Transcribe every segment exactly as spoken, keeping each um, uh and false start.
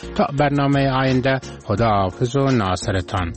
تا برنامه آینده خداحافظ و ناصرتان.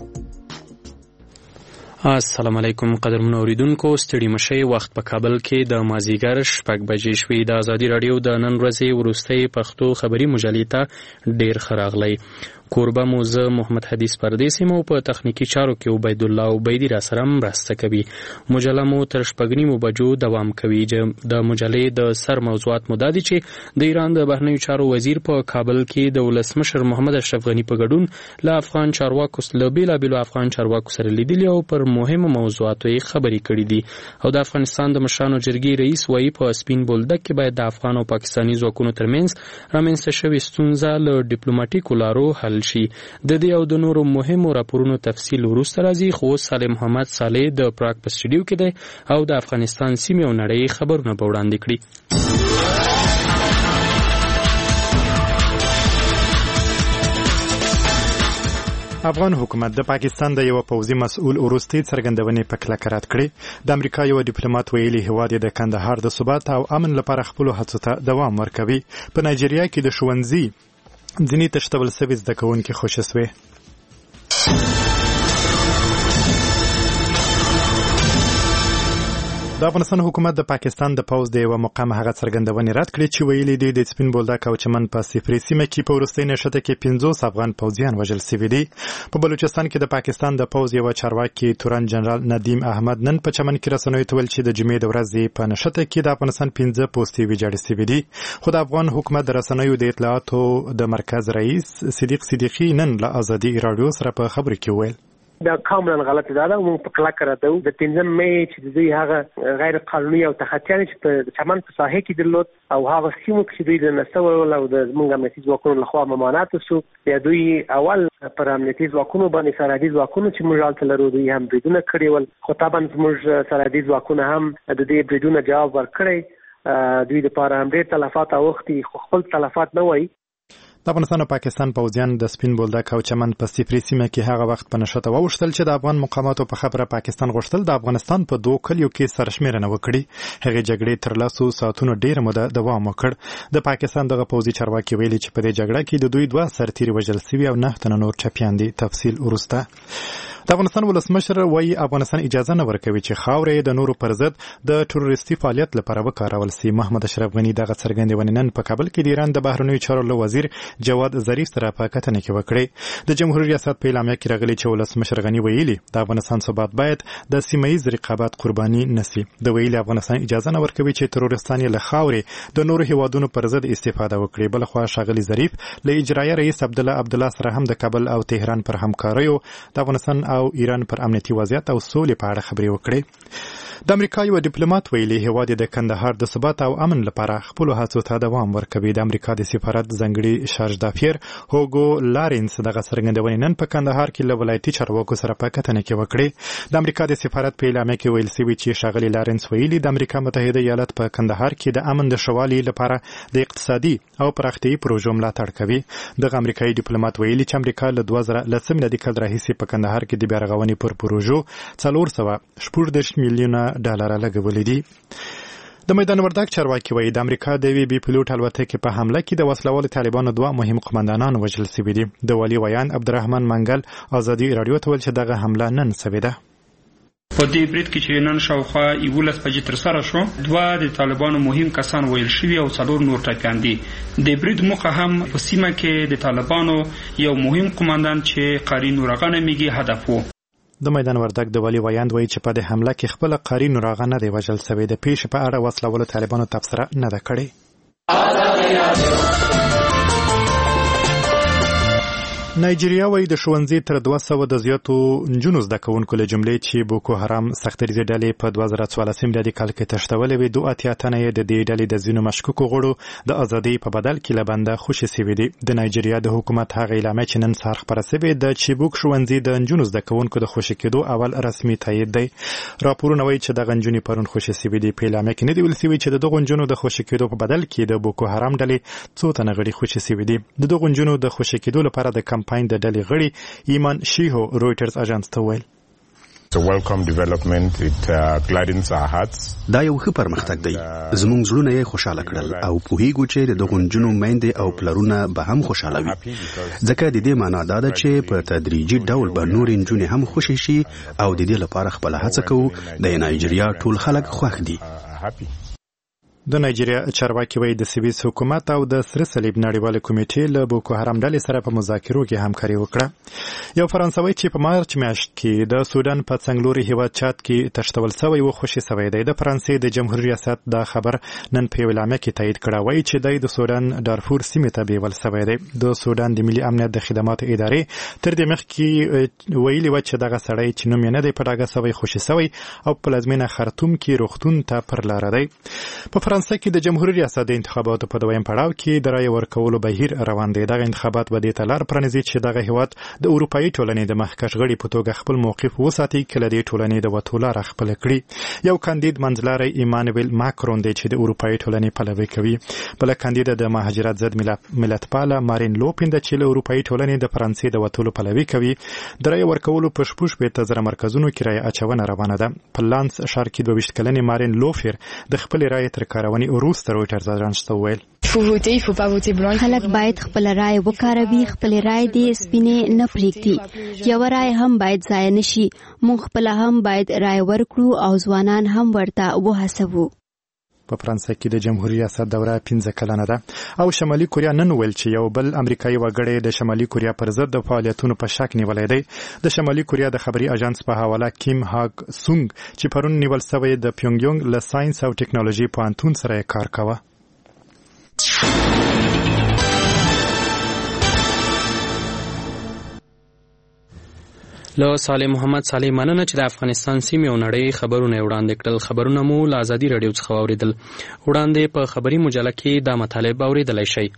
السلام علیکم قدرمن اوریدونکو، ستړي مشئ. وخت په کابل کې د مازیګر شپږ بجې شوې. د ازادي راډیو د نن ورځې وروستۍ پښتو خبري مجلې ته ډیر ښه راغلی. کوربه مو زه محمد حدیث پردیسي مو په تخنیکی چارو کې عبید الله عبیدی را سره مرسته کوي. مجله مو تر شپږ نیمو بجو دوام کوي. د مجلې د سر موضوعات مو دا دي چې د ایران د بهرنیو چارو وزیر په کابل کې د ولسمشر محمد اشرف غنی په ګډون له افغان چارواکو له بیلابیلو افغان چارواکو سره لیدلي او پر مهمو موضوعاتو یې خبرې کړې دي. او د افغانستان د مشرانو جرګې رئیس وایي په سپین بولدک کې باید د افغان او پاکستاني ځواکونو ترمنځ رامنځته شوې ستونزه له ډیپلوماټیکو لارو حل شي. د دې او د نورو مهمو راپورونو تفصیل وروسته راځي، خو صالح محمد صالح د پراګ په سټډیو کې دی او د افغانستان سیمې او نړۍ خبرونه به وړاندې کړي. افغان حکومت د پاکستان د یو پوځي مسؤل وروستي څرګندونې په کلکه رد کړې. د امریکا یو ډیپلوماټ ویلي هیواد د کندهار د ثبات او امن لپاره خپل هڅو ته دوام ورکوي. په نایجیریا کې د ښوونځي ځینې تشتول سوي زده کوونکي خوشي شوي. د افغانستان حکومت د پاکستان د پوځ د یو مقام هغه څرګندونې رد کړې چې ویلي دی د سپین بولدک او چمن په صفري سیمه کې په وروستۍ نښته کې پنځوس افغان پوځیان وژل شوي دي. په بلوچستان کې د پاکستان د پوځ یو چارواکي تورن جنرال ندیم احمد نن په چمن کې رسنیو ته ویل چې د جمعې د ورځې په نښته کې د افغانستان پنځه پوستې ویجاړې شوي دي. خو د افغان حکومت د رسنیو د اطلاعاتو د مرکز رئیس صدیق صدیقي نن له ازادي راډیو سره په خبرو کې ویل دا کاملا غلط ده. دا موږ په کلکه ردو. د پنځم مې چې د دوی هغه غیر قانوني او تخطیان چې په چمن په ساحه کې درلود او هغه سیمو کې دوی د نسول او د موږ امنیتي ځواکونو لخوا ممانعت وشو. یا دوی اول پر امنیتي ځواکونو باندې سرحدي ځواکونو چې موږ حالت لرو دوی هم بریدونه کړي ول. خو طبعا موږ سرحدي ځواکونه هم د دې بریدونو جواب ورکړي. دوی لپاره هم ډېر تلفات اوختي، خو خپل تلفات نه وایي. د افغانستان او پاکستان پوځیان د سپین بولدک او چمن په صفري سیمه کې هغه وخت په نښته ووښتل چې د افغان مقاماتو په خبره پاکستان غوښتل د افغانستان په دوه کلیو کې سرشمیرنه وکړي. هغې جګړې تر لسو ساعتونو ډېره موده دوام وکړ. د پاکستان دغه پوځي چارواکي ویلي چې په دې جګړه کې د دوی دوه سرتیري وژل شوي او نه تنه نور ټپیان دي. تفصیل وروسته. د افغانستان ولسمشر وایي افغانستان اجازه نه ورکوي چې خاورې د نورو پر ضد د تروریستي فعالیت لپاره وکارول شي. محمد اشرف غني دغه څرګندونې نن په کابل کې د ایران د بهرنیو چارو له وزیر جواد ظریف سره په کتنه کې وکړې. د جمهوریت ریاست په اعلامیه کې راغلي چې ولسمشر غني ویلي د افغانستان ثبات باید د سیمه ییز رقابت قرباني نشي. د ویلي افغانستان اجازه نه ورکوي چې تروریستان له خاورې د نورو هیوادونو پر ضد استفاده وکړي. بل خو شاغلي ظریف له اجرایه رئیس عبد الله عبد الله سره هم د کابل او تهران پر همکاریو د افغانستان او ایران پر امنیتي وضعیت او سولې په اړه خبرې وکړې. د امریکا یو ډیپلوماټ ویلي هیواد د کندهار د ثبات او امن لپاره خپل هڅو ته دوام ورکوي. د امریکا د سفارت ځانګړي شارج دافیر هوګو لارنس دغه څرګندونې نن په کندهار کې له ولایتي چارواکو سره په کتنه کې وکړې. د امریکا د سفارت په اعلامیه کې ویل شوي چې ښاغلي لارنس ویلي د امریکا متحده ایالات په کندهار کې د امن د ښه والي لپاره د اقتصادي او پراختیایي پروژو ملاتړ کوي. دغه امریکایي ډیپلوماټ ویلي چې امریکا له دوه زره لسم میلادي کال راهیسې په کندهار کې د بیا رغونې پر پروژو څلور سوه شپږدېرش میلیونه ډالر لګولي دي. د میدان وردګ چارواکي وایي د امریکا د یوې بي پیلوټ الوتکې په حمله کې د وسلوالو طالبانو دوه مهم قماندانان وژل شوي دي. د والي ویان عبدالرحمن منګل ازادي راډیو ته ویل چې دغه حمله نن شوې ده. په دې برید کې چې نن شاوخوا یولس بجې ترسره شو، دوه د طالبانو مهم کسان ویل شوي او څلور نور ټپیان دي. د برید موخه هم په سیمه کې د طالبانو یو مهم قماندان چې قاری نورغه نومیږي هدف و. د میدان وردګ د والي ویاند وایي چې په دې حمله کې خپل قاری نورغه نه دی وژل شوی. د پیښې په اړه وسلوالو طالبانو تبصره نه ده کړې. نایجیریا وایي د ښوونځي تر دوه سوه د زیاتو نجونو زده کوونکو له جملې چې بوکو حرام سختریزې ډلې په دوه زره څوارلسم میلادي کال کې تښتولې وې، دوه اتیا تنه یې د دې ډلې د ځینو مشکوکو غړو د ازادۍ په بدل کې له بنده خوشي شوي دي. د نایجیریا د حکومت هغه اعلامیه چې نن سهار خپره شوې د چیبوک ښوونځي د نجونو زده کوونکو د خوشي کېدو اول رسمي تایید دی. راپورونه وایي چې دغه نجونې پرون خوشي شوي دي. په اعلامیه کې نه دي ویل شوي چې د دغو نجونو د خوشي کېدو په بدل کې د بوکو حرام ډلې څو تنه غړي خوشي شوي دي. د دغو نجونو د خوشي کېدو لپاره د کمپاین د ډلې غړي ایمان شیهو رویټرز اژانس ته ویل. a welcome development. It uh, gladdens our hearts. دا یو ښه پرمختګ دی. زموږ زړونه یې خوشاله کړل او پوهیږو چې د دغو نجونو میندې او پلرونه به هم خوشاله وي. ځکه د دې معنا دا ده چې په تدریجي ډول به نورې نجونې هم خوشې شي او د دې لپاره خپله هڅه کوو. د نایجیریا ټول خلک خوښ دي. د نایجیریا چارواکي وایي د سویس حکومت او د سره صلیب نړیواله کمیټې له بوکو حرام ډلې سره په مذاکرو کې همکاري وکړه. یو فرانسوي چې په مارچ میاشت کې د سودان په څنګلوري هیواد چاد کې تشتول شوی و خوشي شوی دی. د فرانسې د جمهوریت ریاست دا خبر نن په اعلامیه کې تایید کړه. وایي چې د سودان دارفور سیمې ته بیول شوی دی. د سودان د ملي امنیت د خدماتو ادارې تر دې مخکې ویلي و چې دغه سړی چې نوم یې نه دی په ډاګه شوی خوشي شوی او په پلازمینه خرطوم کې روغتون ته پر لاره دی. په فرانسه کې د جمهوریت ریاست د انتخاباتو په دویم پړاو کې د رایې ورکولو بهیر روان دی. دغه انتخابات به دې ته لار پرانیزي چې دغه هیواد د اروپایي ټولنې د مخکښ غړي په توګه خپل موقف وساتي کله د ټولنې د وتو لاره خپله کړي. یو کاندید منځلاری ایمانویل ماکرون دی چې د اروپایي ټولنې پلوي کوي. بله کاندیده د مهاجرت ضد ملتپاله مارین لوپین ده چې له اروپایي ټولنې د فرانسې د وتلو پلوي کوي. د رایې ورکولو په شپږ شپېته زره مرکزونو کې رایې اچونه روانه ده. په لانس ښار کې دوه ویشت کلنې مارین لوفیر د خپلې رایې تر کارونې وروسته رویټرز اژانس ته وویل خلک باید خپل رایې وکاروي. خپل رایې دې سپینې نه پرېږدي. یو رایې هم باید ضایع نشي. موږ خپل هم باید رایې ورکړو او ځوانان هم ورته وهڅوو. په فرانسه کې د جمهوریت ریاست دوره پنځه کلنه ده او شمالي کوریا نن ویل چې یو بل امریکایي وګړی د شمالي کوریا پر ضد د فعالیتونو په شک نیولای دی. د شمالي کوریا د خبري اژانس په حواله کیم هاګ سونګ چې پرون نیول شوی د پیونګ له ساينس او ټکنالوژي پوهنتون سره کار کاوه. له صالح محمد صالح مننه چې د افغانستان سیمې او نړۍ خبرونه وړاندې کړل. خبرونه مو له ازادي رادیو څخه واوریدل. وړاندې په خبري مجله کې دا مطالب اوریدلای شئ.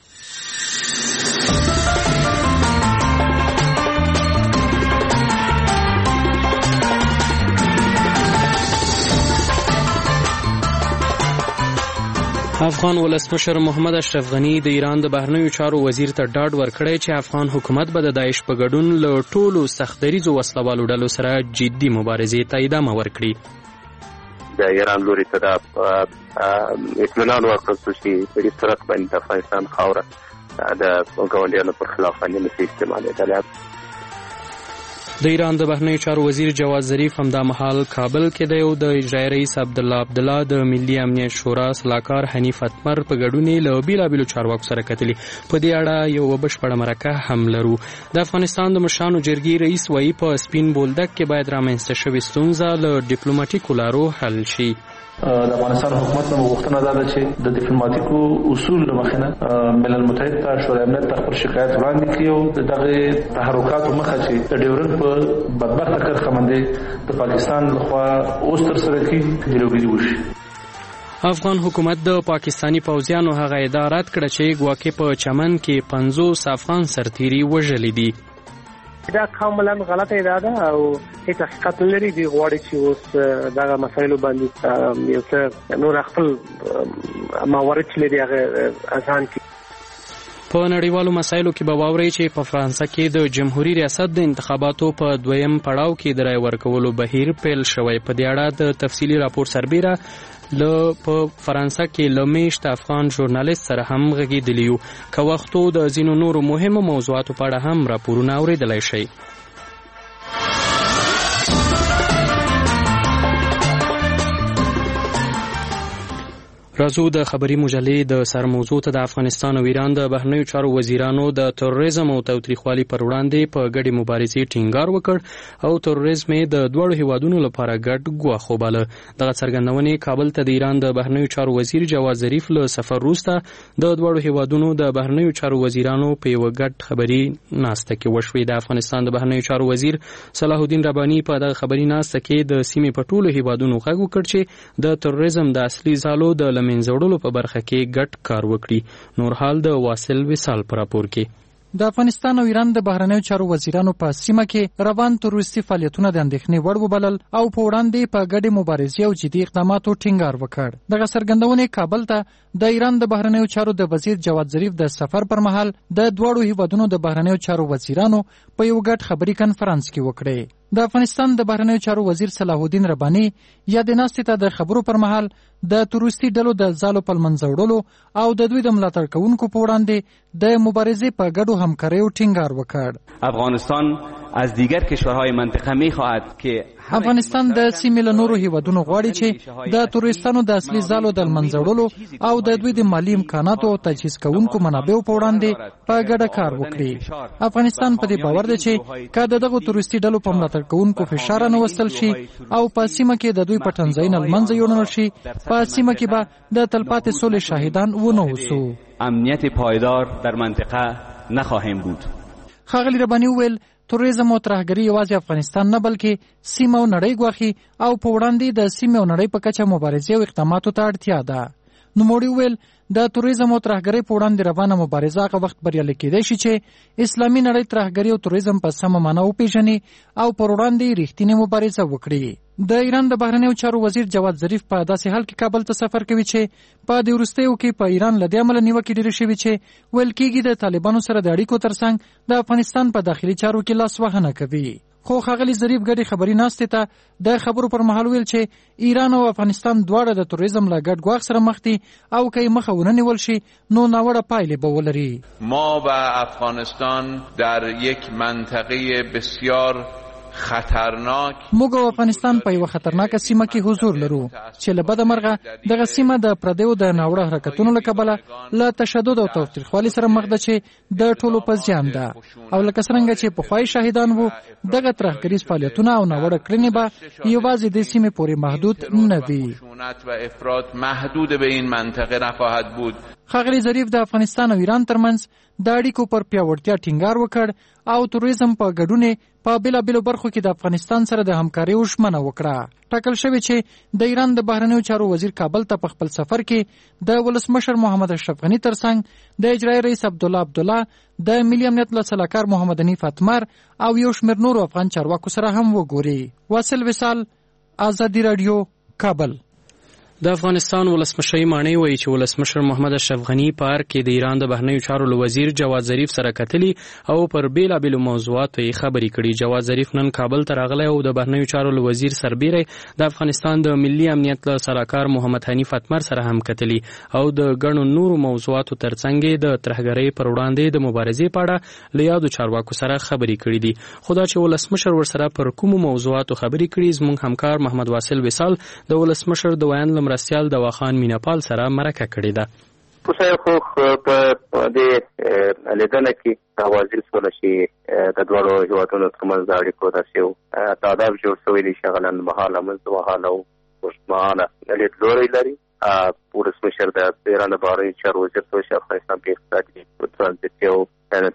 افغان ولسمشر محمد اشرف غنی د ایران د بهرنیو چارو وزیر ته ډاډ ورکړی چې افغان حکومت به د داعش په ګډون له ټولو سختدریزو وسلوالو ډلو سره جدي مبارزې ته ادامه ورکړي. د ایران لوري ته د اطمینان ورکړل شو چې په دې صورت باندې د افغانستان خاوره د ګاونډیانو پر خلاف باندې نشي استعمالېدلی. د ایران د بهرنیو چارو وزیر جواد ظریف همدا مهال کابل کې دی او د اجرایي رئیس عبدالله عبدالله د ملي امنیت شورا سلاکار حنیف اتمر په ګډون له بیلابیلو چارواکو سره کتلي. په دې اړه یو بشپړه مرکه هم لرو. د افغانستان د مشرانو جرګې رئیس وایي په سپین بولدک کې باید رامنځته شوې ستونزه له ډیپلوماټیکو لارو حل شي. د افغانستان حکومت نو غوښتنه ده چې د ډیپلوماټیکو اصول لمخینه ملل متحد ته شورای امنیت ته خپل شکایت وړاندې کړي او دغه تحرکات مخه چې د ډیورن په بدبخته کرخه باندې د پاکستان لخوا اوس تر سره کې جلوګیری وشي. افغان حکومت د پاکستانی پوځیانو هغه ادعا رد کړه چې ګواکې په چمن کې پنځوس افغان سرتیري وژلي دي. دا کاملا غلطه ادعا ده او هیڅ حقیقت نه لري. دی غواړي چې اوس دغه مسایلو باندې یو څه نور خپل موارد لري هغه اذان کی. په نړیوالو مسایلو کې به واورئ چې په فرانسه کې د جمهوریت ریاست د انتخاباتو په دویم پړاو کې د رای ورکولو بهیر پیل شوی. په دې اړه د تفصیلي راپور سربیره له په فرانسه کې لمیشت افغان ژورنالیست سره هم غږیدلی یو. که وختو د ځینو نورو مهمو موضوعاتو په اړه هم راپورونه اوریدلی شئ. راځو د خبري مجلې د سر موضوع ته د افغانستان او ایران د بهرنیو چارو وزیرانو د تروریزم او تاوتریخوالي پر وړاندې په ګډې مبارزې ټینګار وکړ او تروریزم د دوړو هیوادونو لپاره ګډ ګواښ وباله. دغه څرګندونې کابل ته د ایران د بهرنیو چارو وزیر جواد ظریف له سفر وروسته د دوړو هیوادونو د بهرنیو چارو وزیرانو په یو ګډ خبري ناسته کې وشوې. د افغانستان د بهرنیو چارو وزیر صلاح الدین رباني په دغه خبري ناسته کې د سیمې په ټولو هیوادونو غږ وکړ چې د تروریزم د اصلي ځالو د منځوړلو په برخه کې ګډ کار وکړي. نور حال د واصل وصال پر راپور کې. د افغانستان او ایران د بهرنیو چارو وزیرانو په سیمه کې روان تروریستي فعالیتونه د اندېښنې وړ وبلل او په وړاندې په ګډې مبارزې او جدي اقداماتو ټینګار وکړ. دغه څرګندونې کابل ته د ایران د بهرنیو چارو د وزیر جواد ظریف د سفر پر مهال د دواړو هیوادونو د بهرنیو چارو وزیرانو په یو ګډ خبري کنفرانس کې وکړې. د افغانستان د بهرنیو چارو وزیر صلاح الدین رباني یا د ناستې ته د خبرو پر مهال د تروریستي ډلو د ځالو په منځ وړلو او د دوی د ملاتړ کوونکو په وړاندې د مبارزې په ګډو همکاریو ټینګار وکړ. افغانستان از دیگر کشورهای منطقه می‌خواهد که افغانستان د سیمې له نورو هیوادونو غواړي چې د تروریستانو د اصلي ځالو د منځ وړلو او د دوی د مالی امکاناتو او تجهیز کوونکو منابعو په وړاندې په ګډه کار وکړي. افغانستان په دې باور دی چې که د دغو تروریستي ډلو په ملاتړ کوونکو فشار نه وستل شي او په سیمه کې د دوی پټنځایونه له منځه یوړل شي، په سیمه کې به د تلپاتې سولې شاهدان ونه اوسو. امنیت پایدار در منطقه نخواهیم بود. ښاغلي رباني وویل توریزم او ترهګري یوازې افغانستان نه بلکې سیمه او نړۍ ګواښي او په وړاندې د سیمه او نړۍ په کچه مبارزې او اقداماتو ته اړتیا ده. نوموړي وویل د توریزم او ترهګرۍ په وړاندې روانه مبارزه هغه وخت بریالۍ کېدای شي چې اسلامي نړۍ ترهګري او توریزم په سمه معنا وپېژني او پر وړاندې رښتینې مبارزه وکړي. د ایران د بهرنیو چارو وزیر جواد ظریف په داسې حال کې کابل ته سفر کوي چې په دې وروستیو کې په ایران له دې امله نیوکې ډېرې شوې چې ویل کېږي د طالبانو سره د اړیکو ترڅنګ د افغانستان په داخلي چارو کې لاسوهنه کوي. خو ښاغلي ظریف ګډې خبري ناستې ته د خبرو پر مهال ویل چې ایران او افغانستان دواړه د توریزم له ګډ ګواښ سره مخ دي او که یې مخه ونه نیول شي نو ناوړه پایلې به ولري. ما و افغانستان در یک منطقه بسیار خطرناک موږ او افغانستان په یوه خطرناکه سیمه کې حضور لرو چې له بده مرغه دغه سیمه د پردیو د ناوړه حرکتونو له کبله له تشدد او تاوتریخوالي سره مخ ده چې د ټولو په زیان ده او لکه څرنګه چې پخوایي شاهدان وو دغه ترهګریز فعالیتونه او ناوړه کړنې به یوازې د سیمې پورې محدود نه دي و افراط محدود به این منطقه نخواهد بود. ښاغلي ظریف د افغانستان او ایران ترمنځ د اړیکو پر پیاوړتیا ټینګار وکړ او توریزم په ګډون په بېلابېلو برخو کې د افغانستان سره د همکارۍ ژمنه وکړه. ټاکل شوې چې د ایران د بهرنیو چارو وزیر کابل ته په خپل سفر کې د ولسمشر محمد اشرف غني ترڅنګ د اجرایي رئیس عبدالله عبدالله د ملي امنیت له سلاکار محمد حنیف اتمر او یو شمېر نورو افغان چارواکو سره هم وګوري. واصل وصال، ازادي راډیو، کابل. د افغانستان ولسمشر مانی وایي چې ولسمشر محمد اشرف غني په ارګ کې د ایران د بهرنیو چارو له وزیر جواد ظریف سره کتلي او پر بیلابېلو موضوعاتو یې خبرې کړي. جواد ظریف نن کابل ته راغلی او د بهرنیو چارو له وزیر سربیره د افغانستان د ملي امنیت له سلاکار محمد حنیف اتمر سره هم کتلي او د ګڼو نورو موضوعاتو ترڅنګ د ترهګرۍ پر وړاندې د مبارزې په اړه له یادو چارواکو سره خبرې کړي دي. خو دا چې ولسمشر ورسره پر کومو موضوعاتو خبرې کړي زموږ همکار محمد واصل وصال د ولسمشر د ویان مرستیال د واخان میناپال سره مرکه کړې ده. اوسه خو په دې لیدنه کې وزیر سول شي د دوړو هیوادونو ترمنځ د اړیکو داسې تعداد جوړ شوی دی شغلن مهاله مزوهاله او اوسمانه لیدلوري لري. ولسمشر د ایران بهرنیو چارو وزیر سول شي افغانستان په اقتصادي ترانزیت او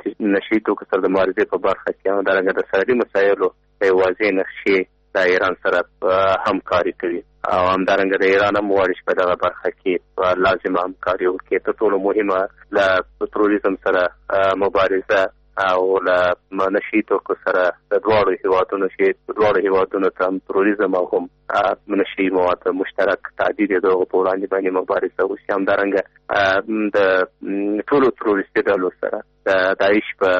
نشیتو کې سره د مبارزې په برخه کې همدارنګه د سرحدي مسایلو په واضح نقشې د ایران سره همکاري کوي او همدارنګه د ایران هم غواړي چې په دغه برخه کې لازمه همکاري وکړي. تر ټولو مهمه له تروریزم سره مبارزه او له نشي توکو سره د دواړو هیوادونو چې دواړو هیوادونو ته هم تروریزم او هم نشي مواد مشترک تعدید دغه په وړاندې باندې مبارزه وشي. همدارنګه د ټولو تروریستي ډلو سره د داعش په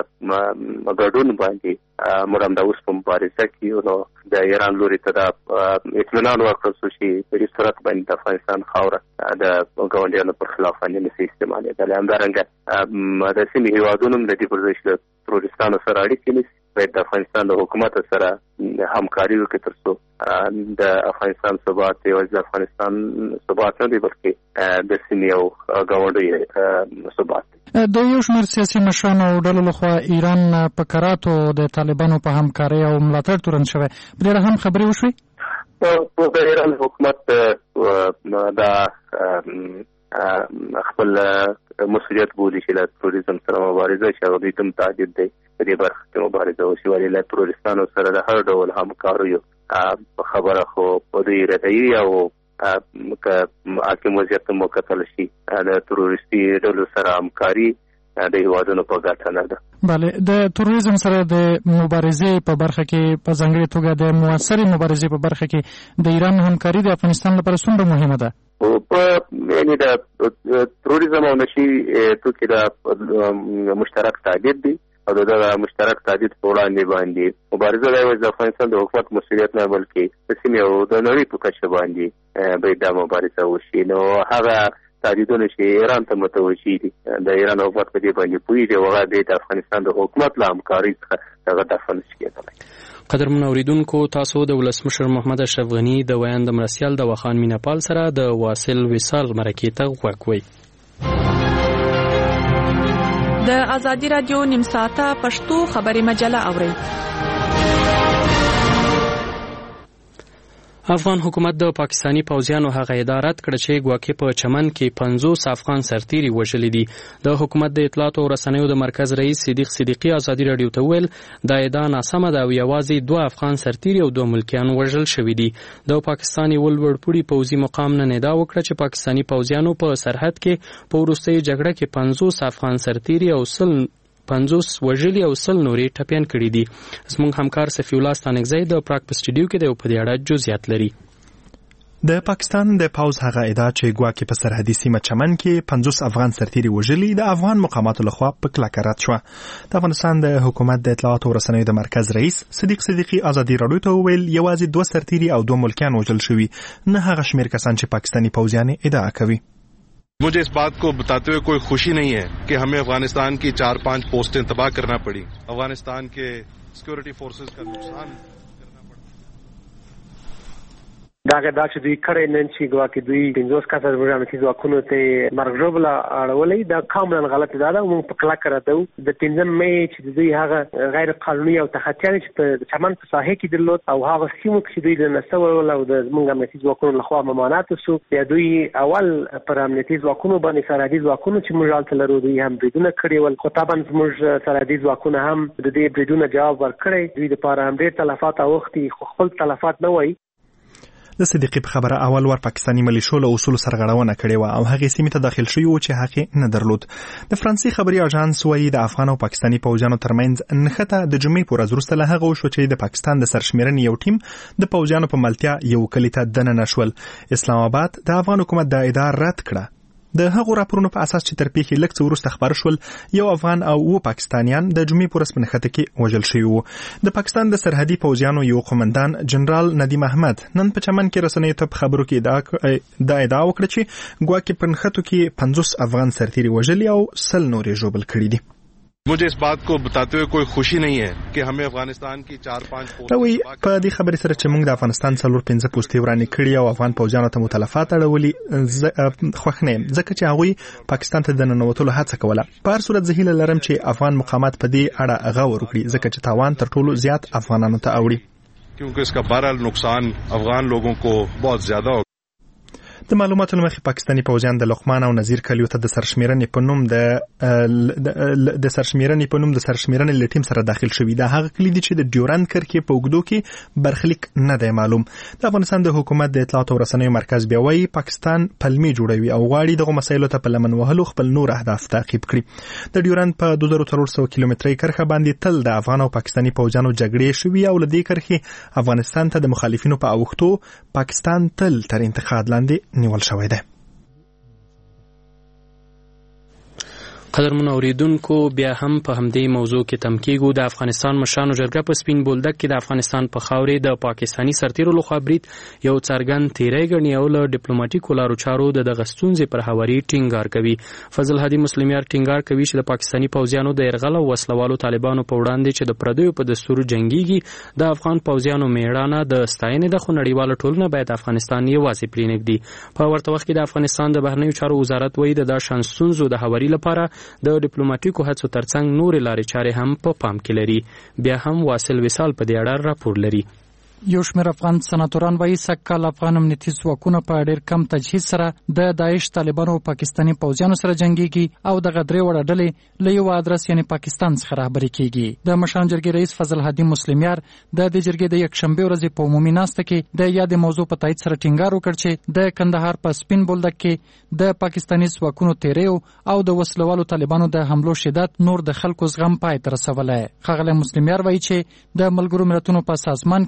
ګډون باندې موږ هم د اوس په مبارزه کې نو د ایران لوري ته د اطمینان ورکړل شو چې په دې صورت باندې د افغانستان خاوره د ګاونډیانو پر خلاف باندې نشي استعمالېدلی. همدارنګه د سیمې هیوادونو هم د دې پر ځای چې د تروریستانو سره اړیکې نیسي باید د افغانستان د حکومت سره همکاري وکړي تر څو د افغانستان ثبات یوازې د افغانستان ثبات نه دی بلکې د سیمې او ګاونډیو ثبات دی. د یو شمېر سیاسي مشرانو او ډلو لخوا ایران په کراتو د طالبانو په همکارۍ او ملاتړ تورن شوی، په دې اړه هم خبرې وشوې؟ د ایران حکومت دا خپل مسؤلیت بولي چې له تروریزم سره مبارزه شي او دوی ته تعهد دی په دې برخه کې مبارزه وشي. ولې له تروریستانو سره د هر ډول همکاریو خبره خو په دوی ردوي او که حاکم وضعیت ته وکتل شي د تروریستي ډلو سره همکاري د هیوادونو په ګټه نه ده. بله، د تروریزم سره د مبارزې په برخه کې په ځانګړې توګه د موثرې مبارزې په برخه کې د ایران همکاري د افغانستان لپاره څومره مهمه ده؟ په یعنی د تروریزم او نشي توکي د مشترک تعهد دی او د مشترک تهدید په وړاندې باندې مبارزه دا یوازې د افغانستان د حکومت مسؤلیت نه بلکې د سیمې او د نړۍ په کچه باندې باید دا مبارزه وشي. نو هغه تهدیدونه چې ایران ته متوجه دي د ایران حکومت په دې باندې پوهېږي او هغه د افغانستان د حکومت له همکارۍ څخه دغه دفع نشي کېدلی. قدرمن اوریدونکو، تاسو د ولسمشر محمد اشرف غني د ویان د مرستیال د واخان میناپال سره د واصل وصال مرکې ته غوږ وئ. د ازادي رادیو نیم ساعته پښتو خبري مجله اورئ. افغان حکومت د پاکستانی پوځیانو هغه ادارات کړ چې ګواکې په چمن کې پنځوس افغان سرتیري وژلي دي. د حکومت د اطلاعاتو او رسنیو د مرکز رئیس صدیق صدیقی ازادي رادیو ته ویل دا ادعا ناسمه ده او یوازې دوه افغان سرتیري او دوه ملکیان وژل شوي دي. د پاکستاني ولوړپوړي پوځي مقام نن ادعا وکړه چې پاکستانی پوځیانو په سرحد کې په وروستۍ جګړه کې پنځوس افغان سرتیري او سل پنځوس وژلي او سل نورې ټپیان کړي دي. زموږ همکار صفی الله ستانکزی د پراګ په سټوډیو کې د په دې اړه جزئیات لري. د پاکستان د پوز هغه ادعا چې ګواکې په سرحدي سیمه چمن کې پنځوس افغان سرتیري وژلي د افغان مقاماتو لخوا په کلکه رد شوه. د افغانستان د حکومت د اطلاعاتو او رسنیو د مرکز رئیس صدیق صدیقی ازادي رادیو ته وویل یوازې دوه سرتیري او دوه ملکیان وژل شوي، نه هغه شمیر کسان چې پاکستانی پوځیان ادعا کوي. मुझे इस बात को बताते हुए कोई खुशी नहीं है कि हमें अफगानिस्तान की चार पांच पोस्टें तबाह करना पड़ी, अफगानिस्तान के सिक्योरिटी फोर्सेस का नुकसान داګه دا چې دوی کړي نن چې ګواکې دوی پنځوس کسان ورغلي ځواکونو ته مرګ ژوبله اړولې دا کاملا غلط ده. دا موږ په کلکه راځو د پنځم مې چې دوی هغه غیر قانوني او تخطیان چې په چمن په ساحه کې درلود او هغه سیمو کې دوی د نسول او د موږ امنیتي ځواکونو لخوا ممانعت وشو. بیا دوی اول پر امنیتي ځواکونو باندې سرحدي ځواکونو چې موږ حالت لرو دوی هم بریدونه کړي ول، خو طبعا موږ سرحدي ځواکونه هم د دې بریدونه جواب ورکړي. دوی د پاره هم ډېر تلفات اوختي خو خپل تلفات نه وایي. د صدیقی په خبره اول ور پاکستانی ملیشو له اصول سرغړونه کړې و او هغه سیمه ته داخل شوی و چې حق نه درلود. د فرانسې خبري اژانس وایي د افغان او پاکستانی پوځیانو ترمنځ نښته د جمعې پر ورځ وروسته له هغه وشو چې د پاکستان د سرشمیرنې یو ټیم د پوځیانو په ملتیا یو کلی ته دننه شول. اسلام آباد د افغان حکومت د اداره رد کړه. د هغو راپورونو په اساس چې تر پیښې لږ څه وروسته خبر شول یو افغان او اووه پاکستانیان د جمعې په ورځ په نښته کې وژل شوي وو. د پاکستان د سرحدي پوځیانو یو قومندان جنرال ندیم احمد نن په چمن کې رسنیو ته په خبرو کې دا ادعا وکړه چې ګواکې په نښتو کې پنځوس افغان سرتیري وژلي او سل نورې ژوبل کړي دي. मुझे इस बात को बताते हुए कोई खुशी नहीं है कि हमें अफगानिस्तान की चार पांच توي په دې خبرې سره چې موږ د افغانستان څلور پنځه پوستې ورانې کړي او افغان پوځیانو ته متلفات اړولي خوښ نه یم ځکه چې هغوی پاکستان ته د ننوتلو هڅه کوله. په هر صورت زه هیله لرم چې افغان مقامات په دې اړه غور وکړي ځکه چې تاوان تر ټولو زیات افغانانو ته اوړي، क्योंकि इसका बहरहाल नुकसान अफगान लोगों को बहुत ज्यादा होगा. د معلوماتو لمخې پاکستانی پوځیان د لقمان او نذیر کلیو ته د سرشمیرنې په نوم د د سرشمیرنې په نوم د سرشمیرنې له ټیم سره داخل شوي. دا هغه کلی دي چې د ډیورند کرښې په اوږدو کې برخلیک نه دی معلوم. د افغانستان د حکومت د اطلاعاتو او رسنیو مرکز بیا وایي پاکستان پلمې جوړوي او غواړي دغه مسایلو ته په لمن وهلو خپل نور اهداف تعقیب کړي. د ډیورند په دوه زره څلور سوه کیلومترۍ کرښه باندې تل د افغان او پاکستانی پوځیانو جګړې شوي او له دې کرښې افغانستان ته د مخالفینو په اوښتو پاکستان تل تر انتقاد لاندې نیول شوی دی. قدرمن اوریدونکو، بیا هم په همدې موضوع کې تم کېږو. د افغانستان مشرانو جرګه په سپین بولدک کې د افغانستان په خاورې د پاکستانی سرتیرو لخوا برید یو څرګند تیری ګڼي او له ډیپلوماټیکو لارو چارو د دغه ستونزې پر هواري ټینګار کوي. فضل هادي مسلمیار ټینګار کوي چې د پاکستانی پوځیانو د یرغل او وسلوالو طالبانو په وړاندې چې د پردیو په دستور جنګیږي د افغان پوځیانو میړانه د ستاینې ده، خو نړیواله ټولنه باید افغانستان یوازې پرېنږدي. په ورته وخت کې د افغانستان د بهرنیو چارو وزارت وایي د دا شان ستونزو د هواري لپاره د ډیپلوماټیکو هڅو ترڅنګ نورې لارې چارې هم په پام کې لري. بیا هم واصل وصال په دې اړه راپور لري. یو شمېر افغان سناتوران وایي سږکال افغان امنیتي ځواکونه په ډېر کم تجهیز سره د داعش، طالبانو او پاکستاني پوځیانو سره جنګیږي او دغه درې وړه ډلې له یو ادرس یعنې پاکستان څخه رهبري کیږي. د مشرانو جرګې رئیس فضل هادي مسلمیار د دې جرګې د یکشنبې ورځې په عمومي ناسته کې د یادې موضوع په تایید سره ټینګار وکړ چې د کندهار په سپین بولدک کې د پاکستاني ځواکونو تیریو او د وسلوالو طالبانو د حملو شدت نور د خلکو زغم پای ته رسولی. ښاغلی مسلمیار وایي چې د ملګرو ملتونو په سازمان کې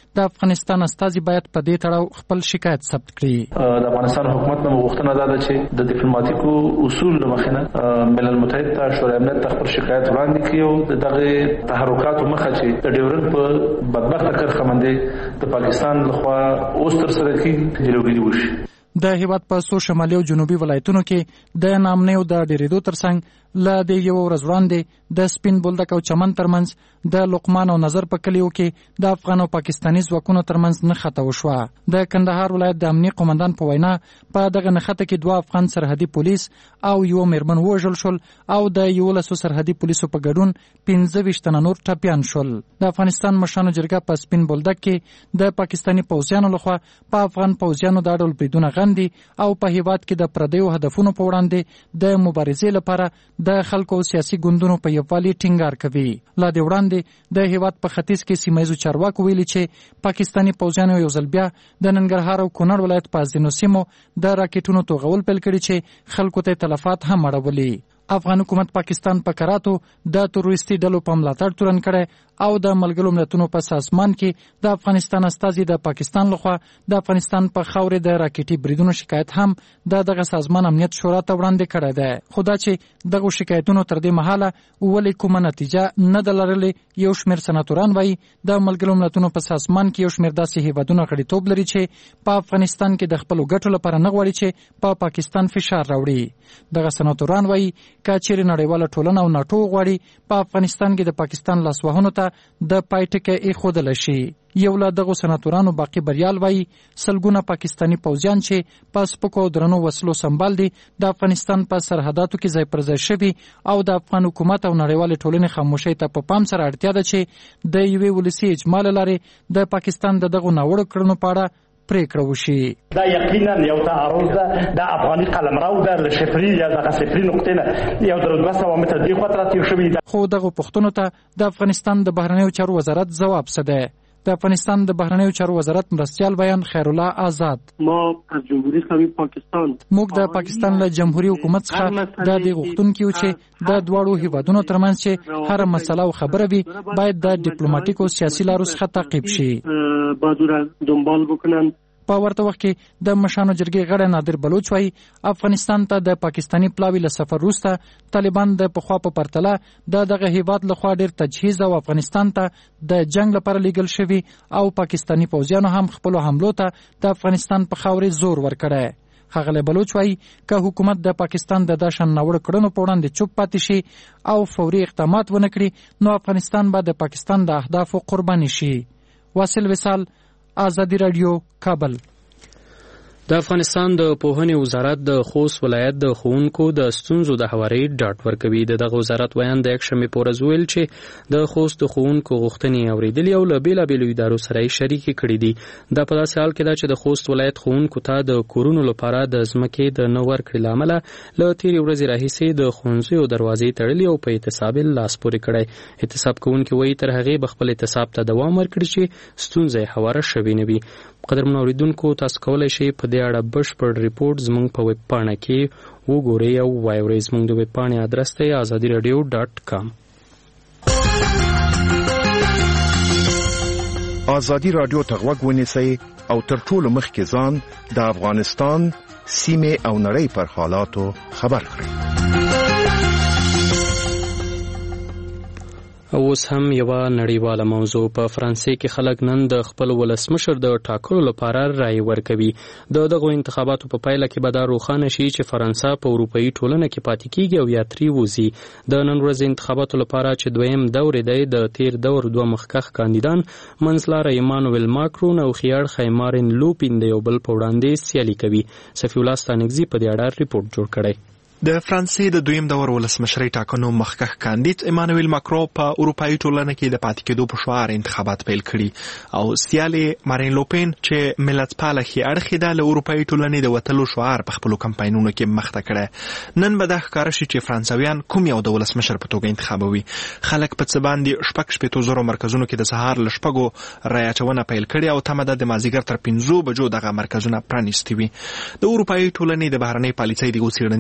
د افغانستان استازي باید په دې تړاو خپل شکایت ثبت کړي. د افغانستان حکومت نه غوښتنه ده چې د ډیپلوماټیکو اصول مخینه ملل متحد ته شورای امنیت ته خپل شکایت وړاندې کړي او دغه تحرکات مخه چې د ډیورنډ په بدبخته کرښه باندې د پاکستان لخوا اوس تر سره کیږي جلوګیری وشي. د هیواد په څو شمالي او جنوبي ولایتونو کې د نامنیو د ډیریدو ترڅنګ له د یو ورځ وړاندې د سپین بولدک او چمن ترمنځ د لقمان او نظر په کلیو کې د افغان او پاکستاني ځواکونو ترمنځ نښته وشوه. د کندهار ولایت د امنیه قومندان په وینا په دغه نښته کې دوه افغان سرحدي پولیس او یو میرمن وژل شول او د یولسو سرحدي پولیسو په ګډون پنځه ویشت تنه نور ټپیان شول. د افغانستان مشرانو جرګه په سپین بولدک کې د پاکستاني پوځیانو لخوا په افغان پوځیانو د ډول بریدونه غندي او په هیواد کې د پردیو هدفونو په وړاندې د مبارزې لپاره د خلکو سیاسي ګوندونو په یووالي ټینګار کوي. لا دې وړاندې د هیواد په ختیځ کې سیمه ییزو چارواکو ویلي چې پاکستاني پوځیانو یو ځل بیا د ننګرهار او کونړ ولایت په ځینو سیمو د راکټونو توغول پیل کړي چې خلکو ته تلفات هم اړولي. افغان حکومت پاکستان په کراتو د تروریستي ډلو په ملاتړ تورن کړي او د ملګرو ملتونو په سازمان کې د افغانستان استازي د پاکستان لخوا د افغانستان په خاورې د راکټي بریدونو شکایت هم د دغه سازمان امنیت شورا ته وړاندې کړی دی. خو دا چې دغه شکایتونو تر دې مهاله ولې کومه نتیجه نه ده لرلې. یو شمېر سناتوران وایي د ملګرو ملتونو په سازمان کې یو شمېر داسې هیوادونه غړیتوب لري چې په افغانستان کې د خپلو ګټو لپاره نه غواړي چې په پاکستان فشار راوړي. دغه سناتوران وایي که چیرې نړیواله ټولنه او ناټو غواړي په افغانستان کې د پاکستان لاسوهنو ته د پایټکه ایښودل شي. یو له دغه سناتورانو باقی بریال وایي سلګونه پاکستاني پوځیان چې په سپکو او درنو وسلو سمبال دي د افغانستان په سرحداتو کې ځای پر ځای شوي او د افغان حکومت او نړیوالې ټولنې خاموشۍ ته په پام سره اړتیا ده چې د یوې ولسي اجماع له لارې د پاکستان د دغو ناوړه کړنو په اړه پریکړه وشي. دا یقینا یو تعارض ده د افغاني قلمرو د شفري یا د صفري نقطې نه یو در دوه سوه متر دی خطر تیر شوی ده. خو دغه پښتنو ته د افغانستان د بهرنیو چارو وزارت ځواب څه دی؟ د افغانستان د بهرنیو چارو وزارت مرستیال بیان خیرالله آزاد ما از جمهوری اسلامی پاکستان موږ د پاکستان له جمهوریت حکومت څخه د دې غوښتونکو چې د دواړو هیوادونو ترمنځ چې هر مسله او خبره وي باید د ډیپلوماټیک او سیاسي لارو څخه تعقیب شي. بازور دنبال بکنن. په ورته وخت کې د مشرانو جرګې غړی نادر بلوچ وایي افغانستان ته د پاکستاني پلاوي له سفر وروسته طالبان د پخوا په پرتله د دغه هیواد لخوا ډېر تجهیز او افغانستان ته د جنگ لپاره لیږل شوي او پاکستاني پوځیانو هم خپلو حملو ته د افغانستان په خاورې زور ورکړی. ښاغلی بلوچ وایي که حکومت د پاکستان د داشن ناوړه کړنو په وړاندې چوپ پاتې شي او فوري اقدامات ونه کړي نو افغانستان به د پاکستان د اهدافو قرباني شي. واصل وصال، آزادی رادیو، کابل. د افغانستان د پوهنې وزارت د خوست ولایت د ښوونکو د ستونزو د هواري ډاډ ورکوي. د دغه وزارت ویان د یکشنبې په ورځ ویل چې د خوست د ښوونکو غوښتنې اورېدلې او له بېلابېلو ادارو سره یې شریکې کړې دي. دا په داسې حال کې ده چې د خوست ولایت ښوونکو ته د کورونو لپاره د ځمکې د نه ورکړې له امله له تېرې ورځې راهیسې د ښوونځیو دروازې تړلې او په اعتصاب یې لاس پورې کړی. اعتصاب کوونکي وایي تر هغې به خپل اعتصاب ته دوام ورکړي چې ستونزه یې هواره شوې نه وي. قدرمن اوریدونکو تاسو کولی شئ په دې اړه بشپړ ریپورټ زموږ په ویب پاڼه کې وګورئ او واورئ. زموږ د ویب پاڼې ادرس دی ازادي رادیو ډاټ کام. ازادي رادیو ته غوږ ونیسئ او تر ټولو مخکې ځان د افغانستان سیمې او نړۍ پر حالاتو خبر کړئ. اوس هم یوه نړیواله موضوع. په فرانسې کې خلک نن د خپل ولسمشر د ټاکلو لپاره رایې ورکوي. د دغو انتخاباتو په پایله کې به دا روښانه شي چې فرانسه په اروپایي ټولنه کې پاتې کیږي او یا ترې وځي. د نن ورځې انتخاباتو لپاره چې دویم دور دی د تیر دور دوه مخکښ کاندیدان منځلاره ایمانویل ماکرون او ښي مارین لوپین د یو بل په وړاندې سیالي کوي. صفي الله ستانکزي په دې اړه ریپورټ جوړ کړی. د فرانسې د دویم دور ولسمشرۍ ټاکنو مخکښ کاندید ایمانویل ماکرون په اروپایي ټولنه کې د پاتې کېدو په شعار انتخابات پیل کړي او سیالې مارین لوپین چې ملتپاله ښي اړخې ده له اروپایي ټولنې د وتلو شعار په خپلو کمپاینونو کې مخته کړی. نن به دا ښکاره شي چې فرانسویان کوم یو د ولسمشر په توګه انتخابوي. خلک په څه باندې شپږ شپېتو زرو مرکزونو کې د سهار له شپږو رایه اچونه پیل کړې او تمه ده د مازدیګر تر پنځو بجو دغه مرکزونه پرانیستي وي. د اروپایي ټولنې د بهرنۍ پالیسۍ د یو څېړنیز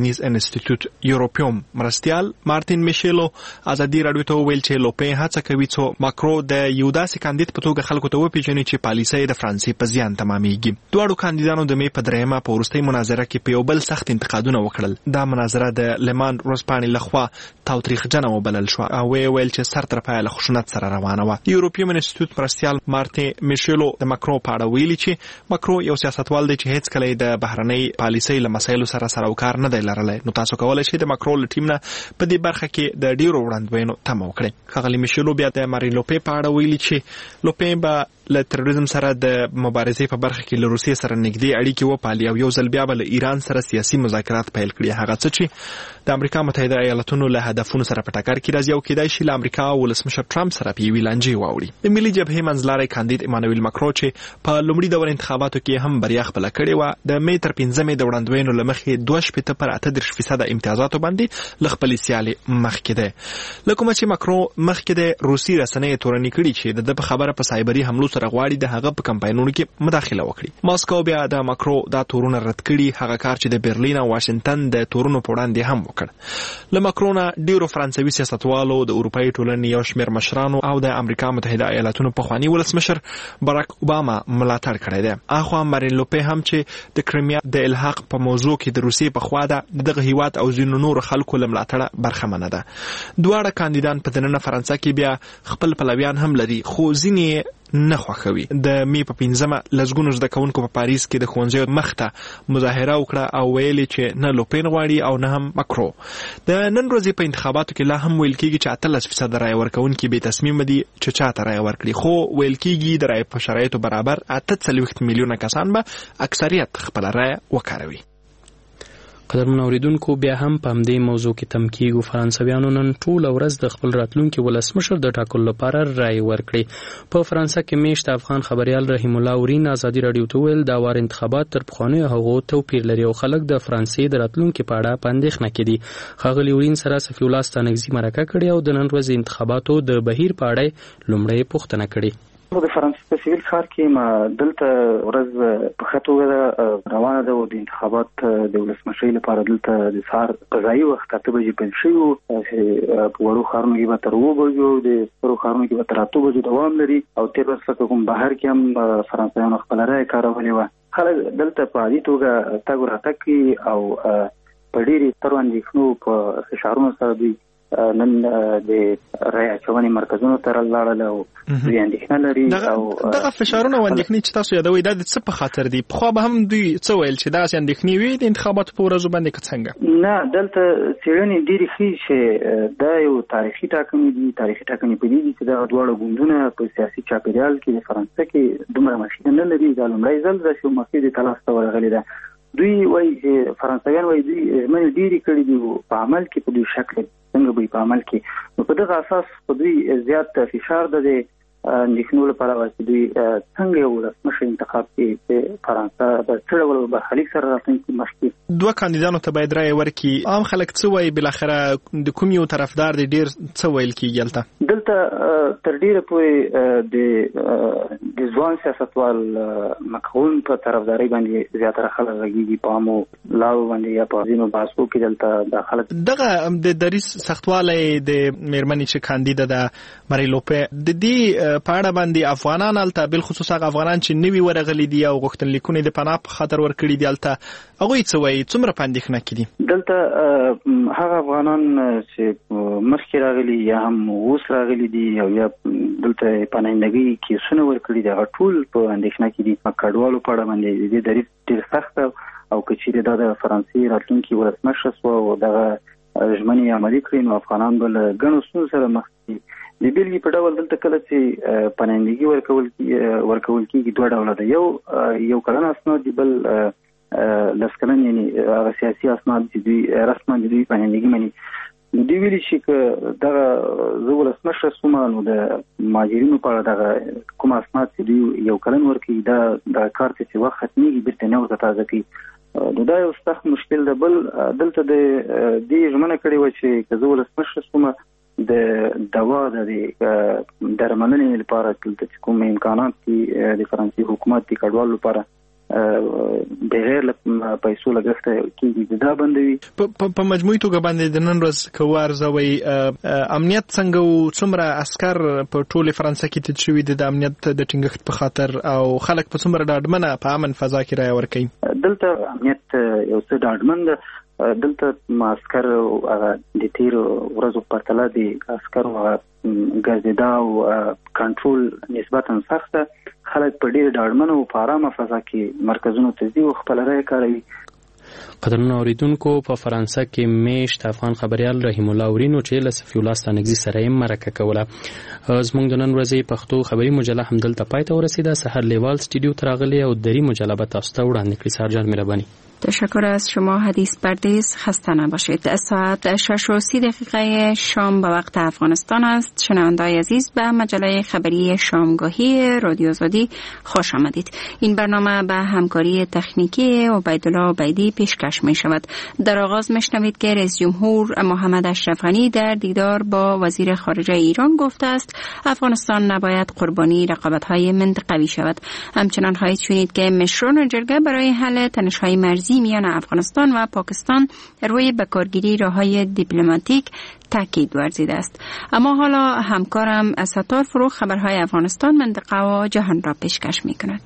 انسټیټیوټ یوروپیوم مرستیال مارتین میشیلو ازادي رادیو ته ویل چې لوپین هڅه کوي چې ماکرو د یو داسې کاندید په توګه خلکو ته وپیژني چې پالیسۍ د فرانسې په زیان تمامېږي. دواړو کاندیدانو د مې په درېیمه په وروستۍ مناظره کې په یو بل سخت انتقادونه وکړل. دا مناظره د لماند ورځپاڼې لخوا تاوتریخجنه وبلل شوه او ویې ویل چې سر تر پایه له خشونت سره روانه وه. یوروپیوم انسټیټیوټ مرستیال مارتین میشیلو د ماکرو په اړه ویلي چې ماکرو یو سیاستوال دی چې هیڅ کله د بهرنۍ پالیسۍ له مسایلو سره سره وکار نه دی لرلی. نو تاسو کولی شئ د ماکرو له ټیم نه په دې برخه کې د ډیرو وړاندوینو تمه وکړئ. ښاغلي میشیلو بیا د مارین لوپې په اړه ویلي چې لوپې به له تروریزم سره د مبارزې په برخه کې له روسیې سره نږدې اړیکې وپالي او یو ځل بیا به له ایران سره سیاسي مذاکرات پیل کړي. هغه څه چې د امریکا متحده ایالتونو له هدفونو سره په ټکر کې راځي او کېدای شي له امریکا او ولسمشر ټرمپ سره په یوې لانجې واوړي. د ملي جبهې منځلاری کاندید ایمانویل ماکرو چې په لومړي دور انتخاباتو کې هم بریا خپله کړې وه، د مې تر پنځمې د وړاندوینو له مخې دوه شپېته پر اته دېرش فیصده امتیازاتو باندې له خپلې سیالې مخکې دی. له کومه چې ماکرو مخکې د روسي رسنیو تورنې کړي چې د ده په خبره په سایبري حملو سره غواړي د هغه په کمپاینونو کې مداخله وکړي. ماسکو بیا د ماکرو دا تورونه رد کړي، هغه کار چې د برلین او واشنگټن د تورونو په وړاندې هم وکړ. له ماکرو نه ډیرو فرانسوي سیاستوالو، د اروپایي ټولنې یو شمېر مشرانو او د امریکا متحده ایالتونو پخواني ولسمشر باراک اوباما ملاتړ کړی دی. اخوا مارین لوپې هم چې د کریمیا د الحاق په موضوع کې د روسیې په خوا ده، دغه هیواد او ځینو نورو خلکو له ملاتړه برخمنه ده. دواړه کاندیدان په دننه فرانسه کې بیا خپل پلویان هم لري، خو ځینې نه خوښوي. د مې په پنځمه لسګونو زده کوونکو په پاریس کې د ښوونځیو مخته مظاهره وکړه او ویلي چې نه لوپین غواړي او نه هم ماکرو. د نن ورځې په انتخاباتو کې لا هم ویل کېږي چې اتلس فیصده رایه ورکوونکي بې تصمیمه دي چې چا ته رایه ورکړي، خو ویل کېږي د رایې په شرایطو برابر اته څلوېښت میلیونه کسان به اکثریت خپله رایه وکاروي. قدرمن اوریدونکو، بیا هم په همدې موضوع کې تم کېږو. فرانسویانو نن ټوله ورځ د خپل راتلونکي ولسمشر د ټاکلو لپاره رایې ورکړې. په فرانسه کې میشت افغان خبریال رحیم الله اورین ازادي راډیو ته ویل دا وار انتخابات تر پخوانیو هغو توپیر لري او خلک د فرانسې د راتلونکي په اړه په اندېښنه کې دي. ښاغلي اورین سره صفي الله ستانکزي مرکه کړې او د نن ورځې انتخاباتو د بهیر په اړه لومړی پوښتنه کړې. د فرانسې په سیویل ښار کې ما دلته ورځ په ښه توګه روانه ده او د انتخابات د ولسمشرۍ لپاره دلته د سهار قضایي وخت اته بجې پیل شوي وو. په وړو ښارونو کې به تر اووه بجو، د سترو ښارونو کې به تر اتو بجو دوام لري او تېر ورځ په کوم بهر کې هم فرانسویانو خپله رایه کارولې وه. خلک دلته په عادي توګه تګ راتګ کوي او په ډېرې سترو اندېښنو په فشارونو سره دوی نن د رایې اچونې مرکزونو ته لاړل او دوی اندېښنه لري. او دغه فشارونه او اندېښنې چې تاسو یادوئ دا د څه په خاطر دي؟ پخوا به هم دوی څه ویل چې داسې اندېښنې وي د انتخاباتو په ورځو باندې که څنګه؟ نه، دلته څېړنې ډېرې ښیي چې دا یو تاریخي ټاکنې دي. تاریخي ټاکنې په دې دي چې دغه دواړه ګوندونه په سیاسي چاپېریال کې د فرانسه کې دومره مخینه نه لري. دا لومړی ځل ده چې مخکې د تلاس ته ورغلې ده. دوی وایي چې فرانسویان وایي دوی ژمنې ډېرې کړي دي او په عمل کې په دوی شک لري څنګه به په عمل کې. نو په دغه اساس په دوی زیات فشار ده د اندېښنو لپاره چې دوی څنګه یو ولسمشر انتخاب کې په فرانسه د څه ډول برخلیک سره راتلونکي مخکې دوه کاندیدانو ته باید رایه ورکړي. عام خلک څه وایي؟ بالاخره د کوم یو طرفدار دی ډېر څه ویل کېږي هلته؟ دلته تر ډېره پورې د د ځوان سیاستوال مکرون په طرفدارۍ باندې زیاتره خلک غږېږي. په عامو لارو باندې یا په ځینو بحثو کې دلته دا خلک دغه د دریځ سختوالی د مېرمنې چې کاندیده ده مارین لوپې د دې په اړه باندې افغانان هلته بالخصوص هغه افغانان چې نوي ورغلي دي او غوښتنلیکونه د پناه په خاطر ورکړي دي هلته هغوی څه وایي؟ څومره په اندېښنه کې دي؟ دلته هغه افغانان چې مخکې راغلي یا هم اوس راغلي دي او یا دلته پناهندګۍ کیسونه ورکړي دي هغه ټول په اندېښنه کې دي. په کډوالو په اړه باندې د دې دریځ ډېر سخت او که چیرې دا د فرانسې راتلونکي ولسمشر شوه او دغه ژمنې عملي کړي نو افغانان به له ګڼو ستونزو سره مخ شي. د بیلګې په ډول دلته کله چې پناهندګي ورکول ورکول کېږي دوه ډوله ده. یو یو کلن اسناد دي، بل لس کلن یعنی هغه سیاسي اسناد چې دوی رسما د دوی پناهندګي مني. دوی ویلي چې که دغه زه ولسمشر شوم نو د مهاجرینو په اړه دغه کوم اسناد چې دوی یو کلن ورکوي دا دغه کار چې وخت ختمېږي بېرته نه ورته تازه کوي. نو دا یو سخت مشکل ده. بل دلته د دې ژمنه کړې وه چې که زه ولسمشر شوم د دوا د درملنې لپاره دلته چې کوم امکانات دي د فرانسې حکومت د کډوالو لپاره بغیر پیسو لګښت کیږي دا بندوي. په مجموعي توګه باندې د نن ورځ کوار زوي امنیت څنګه او څومره عسكر په ټوله فرانسه کې تد شوی د امنیت د ټینګښت په خاطر او خلک په څومره ډاډمنه په امن فضا کې راي ورکوي. دلته امنیت یو څه ډاډمن ده. دلته عسكر د تیر ورځو په پرتله د عسكر ګرځیدا او کنټرول نسبتا سخته. خلک په ډیر ډاډمنه او په آرامه فضا کې مرکزونو ته ځي او خپل رای کاروي. قدرمن اوریدونکو په فرانسه کې میشت افغان خبريال رحیم الله اورینو چې له صفی الله ستانګزي سره یې مرکه کوله. زموږ د نن ورځې پښتو خبري مجله هم دلته پای ته ورسیده. سحر لیوال استودیو تراغلی او دری مجله به تاسو ته وړاندې کړي. سرجان مهرباني. تشکر از شما. حدیث پردیس. خسته نباشید. ساعت شش و سی دقیقه شام به وقت افغانستان است. شنوندگان عزیز به مجله خبری شامگاهی رادیو آزادی خوش آمدید. این برنامه به همکاری تکنیکی عبیدالله عبیدی پیشکش می شود. در آغاز میشنوید که رئیس جمهور محمد اشرف غنی در دیدار با وزیر خارجه ایران گفته است افغانستان نباید قربانی رقابت‌های منطقوی شود. همچنان خواهید شنید که مشران جرگه برای حل تنش‌های مرزی میان افغانستان و پاکستان روی بکارگیری راه‌های دیپلماتیک تاکید ورزیده است. اما حالا همکارم ستار فروغ خبرهای افغانستان، منطقه و جهان را پیشکش می‌کند.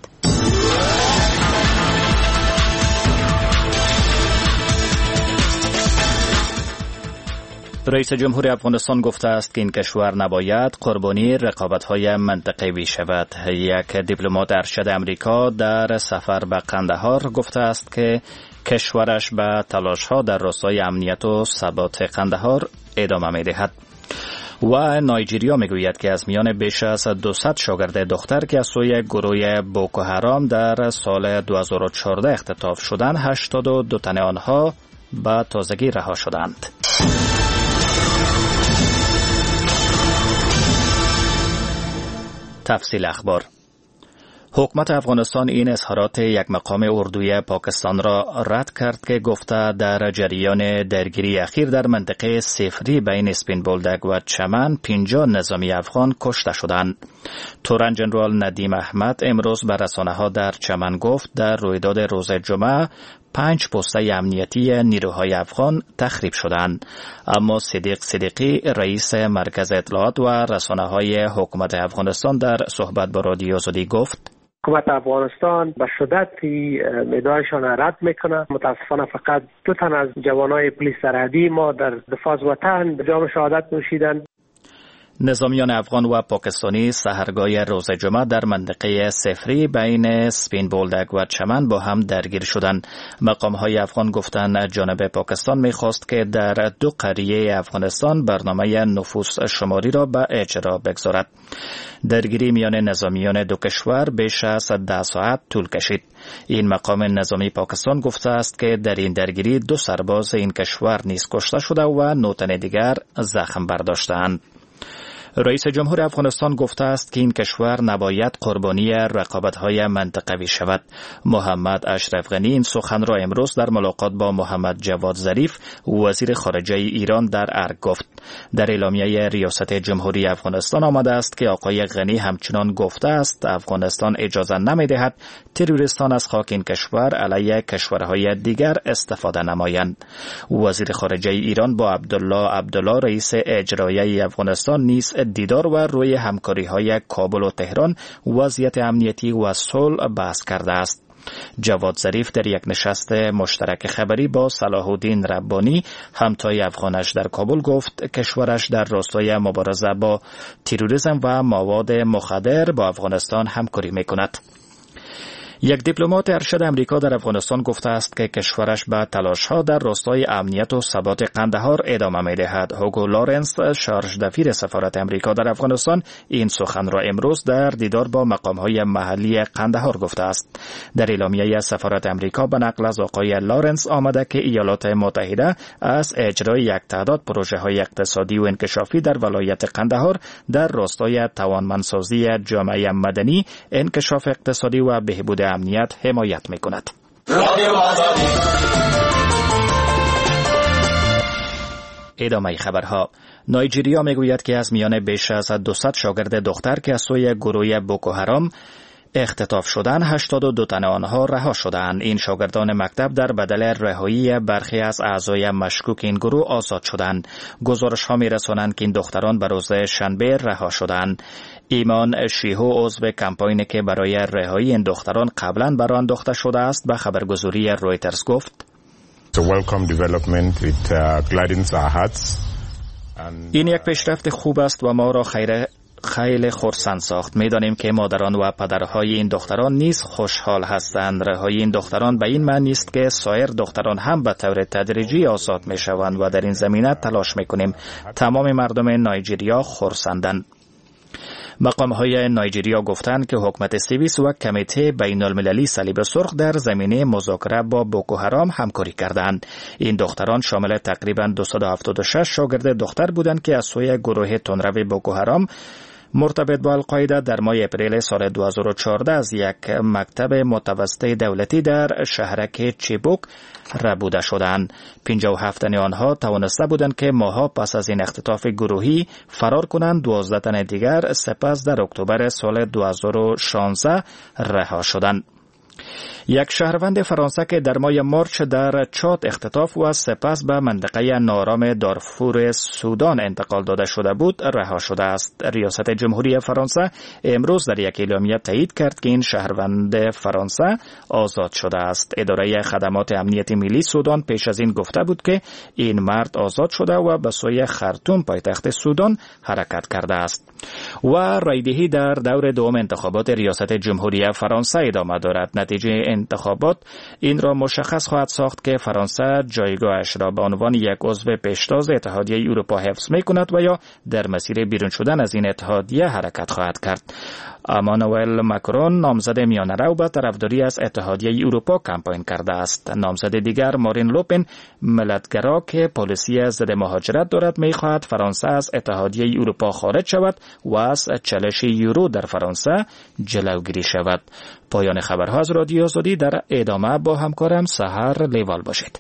رئیس جمهور افغانستان گفته است که این کشور نباید قربانی رقابت‌های منطقوی شود. یک دیپلمات ارشد امریکا در سفر به قندهار گفته است که کشورش به تلاش‌ها در راستای امنیت و ثبات قندهار ادامه می‌دهد. و نایجریا میگوید که از میان بیش از دویست شاگرد دختر که از سوی گروه بوکو حرام در سال دو هزار و چهارده اختطاف شدند، هشتاد و دو تن آنها به تازگی رها شدند. تفصیل اخبار. حکومت افغانستان این اظهارات یک مقام اردوی پاکستان را رد کرد که گفته در جریان درگیری اخیر در منطقه صفری بین اسپین بولدک و چمن پنجاه نظامی افغان کشته شدند. تورن جنرال ندیم احمد امروز به رسانه‌ها در چمن گفت در رویداد روز جمعه پنج پست امنیتی نیروهای افغان تخریب شدند. اما صدیق صدیقی رئیس مرکز اطلاعات و رسانه‌های حکومت افغانستان در صحبت با رادیو آزادی گفت حکومت افغانستان به شدت ادعایشان رد میکنه. متاسفانه فقط دو تن از جوانای پلیس سرحدی ما در دفاع از وطن به جام شهادت نوشیدند. نظامیان افغان و پاکستانی سحرگاه روز جمعه در منطقه صفری بین سپین بولدک و چمن با هم درگیر شدند. مقام‌های افغان گفتند جانب پاکستان می‌خواست که در دو قریه افغانستان برنامه نفوس شماری را به اجرا بگذارد. درگیری میان نظامیان دو کشور بیش از ده ساعت طول کشید. این مقام نظامی پاکستان گفته است که در این درگیری دو سرباز این کشور نیز کشته شده و نه تن دیگر زخم برداشتند. رئیس جمهور افغانستان گفته است که این کشور نباید قربانی رقابت‌های منطقوی شود. محمد اشرف غنی این سخن را امروز در ملاقات با محمد جواد ظریف وزیر خارجه ایران در ارگ گفت. در اعلامیه ریاست جمهوری افغانستان آمده است که آقای غنی همچنان گفته است افغانستان اجازه نمی‌دهد تروریستان از خاک این کشور علیه کشورهای دیگر استفاده نمایند. وزیر خارجه ایران با عبدالله عبدالله رئیس اجرایی افغانستان نیز دیدار و روی همکاری‌های کابل و تهران وضعیت امنیتی و صلح بحث کرده است. جواد ظریف در یک نشست مشترک خبری با صلاح الدین ربانی همتای افغانش در کابل گفت کشورش در راستای مبارزه با تروریسم و مواد مخدر با افغانستان همکاری می‌کند. یک دیپلمات ارشد امریکا در افغانستان گفته است که کشورش به تلاش‌ها در راستای امنیت و ثبات قندهار ادامه می‌دهد. هوگو لارنس، شارژ دفیر سفارت امریکا در افغانستان، این سخن را امروز در دیدار با مقام‌های محلی قندهار گفته است. در اعلامیه سفارت امریکا به نقل از آقای لارنس آمده که ایالات متحده از اجرای یک تعداد پروژه‌های اقتصادی و انکشافی در ولایت قندهار در راستای توانمندسازی جامعه مدنی، انکشاف اقتصادی و بهبود امنیت حمایت می‌کند. ادامه خبرها. نایجریا میگوید که از میان بیش از دویست شاگرد دختر که از سوی گروه بوکو حرام اختطاف شدند، هشتاد و دو تن آنها رها شدند. این شاگردان مکتب در بدل رهایی برخی از اعضای مشکوک این گروه آزاد شدند. گزارش ها می رسانند که این دختران به روز شنبه رها شدند. ایمان شیهو عضو کمپاینی که برای رهایی این دختران قبلا برآ انداخته شده است به خبرگزاری رویترز گفت: این یک پیشرفت خوب است و ما را خیر خیلی خرسند ساخت. می‌دانیم که مادران و پدرهای این دختران نیز خوشحال هستند. رهایی این دختران به این معنی است که سایر دختران هم به طور تدریجی آزاد می‌شوند و در این زمینه تلاش می‌کنیم. تمام مردم نایجریا خرسندند. مقام‌های نایجریا گفتند که حکومت سوئیس و کمیته بین‌المللی صلیب سرخ در زمینه مذاکره با بوکو حرام همکاری کردند. این دختران شامل تقریباً دویست و هفتاد و شش شاگرد دختر بودند که از سوی گروه تندرو بوکو حرام مرتبط با القاعده در ماه اپریل سال دو هزار و چهارده از یک مکتب متوسط دولتی در شهرک چیبوک ربوده شدند. پنجاه و هفت تن آنها توانسته بودند که ماه‌ها پس از این اختطاف گروهی فرار کنند. دوازده تن دیگر سپس در اکتبر سال دو هزار و شانزده رها شدند. یک شهروند فرانسه که در ماه مارچ در چاد اختطاف و سپس به منطقه نارام دارفور سودان انتقال داده شده بود رها شده است. ریاست جمهوری فرانسه امروز در یک اعلامیه تایید کرد که این شهروند فرانسه آزاد شده است. اداره خدمات امنیت ملی سودان پیش از این گفته بود که این مرد آزاد شده و به سوی خرطوم پایتخت سودان حرکت کرده است. و رایدهی در دور دوم انتخابات ریاست جمهوری فرانسه ادامه دارد. نتیجه انتخابات این را مشخص خواهد ساخت که فرانسه جایگاهش را به عنوان یک عضو پیشتاز اتحادیه اروپا حفظ می‌کند و یا در مسیر بیرون شدن از این اتحادیه حرکت خواهد کرد. امانوئل ماکرون نامزد میانه‌رو به طرفداری از اتحادیه اروپا کمپاین کرده است. نامزد دیگر مارین لوپن ملتگرا که پالیسی ضد مهاجرت دارد می‌خواهد فرانسه از اتحادیه اروپا خارج شود و از چالش یورو در فرانسه جلوگیری شود. پایان خبرها از رادیو آزادی. در ادامه با همکارم سحر لیوال باشید.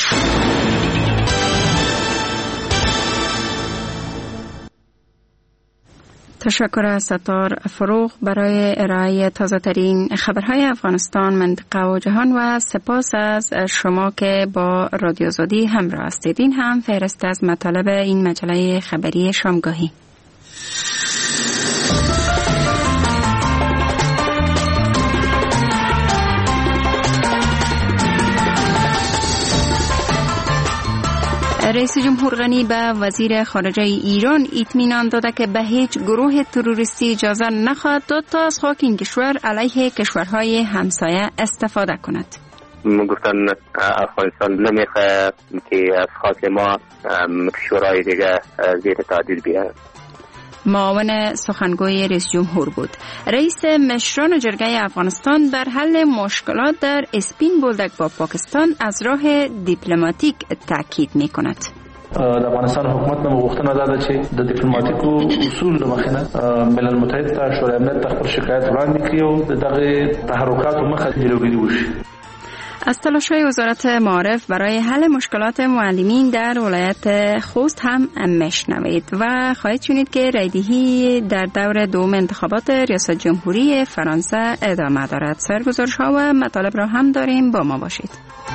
تشکر از ستار فروغ برای ارائه تازه ترین خبرهای افغانستان، منطقه و جهان و سپاس از شما که با رادیو آزادی همراه هستید. این هم فهرست از مطالب این مجله خبری شامگاهی. رئیس جمهور غنی به وزیر خارجه ایران اطمینان داده که به هیچ گروه تروریستی اجازه نخواهد داد تا از خاک این کشور علیه کشورهای همسایه استفاده کند. گفتن افغانستان نمیخواد که از خاک ما کشورهای دیگه زیر تعدیل بیارد. معاون سخنگوی رئیس جمهور بود. رئیس مشران جرگه افغانستان بر حل مشکلات در اسپین بولدک با پاکستان از راه دیپلماتیک تاکید می کند. د افغانستان حکومت نو غوښتنه ده چې د ډیپلوماټیکو اصول له مخې ملل متحد ته شورای امنیت ته خپل شکایت وړاندې کړي او دغه تحرکاتو مخه جلوگیری وشي. از تلاش‌های وزارت معارف برای حل مشکلات معلمین در ولایت خوست هم میشنوید و خواهید شنید که رایدهی در دور دوم انتخابات ریاست جمهوری فرانسه ادامه دارد. سرگزارش‌ها و مطالب را هم داریم، با ما باشید.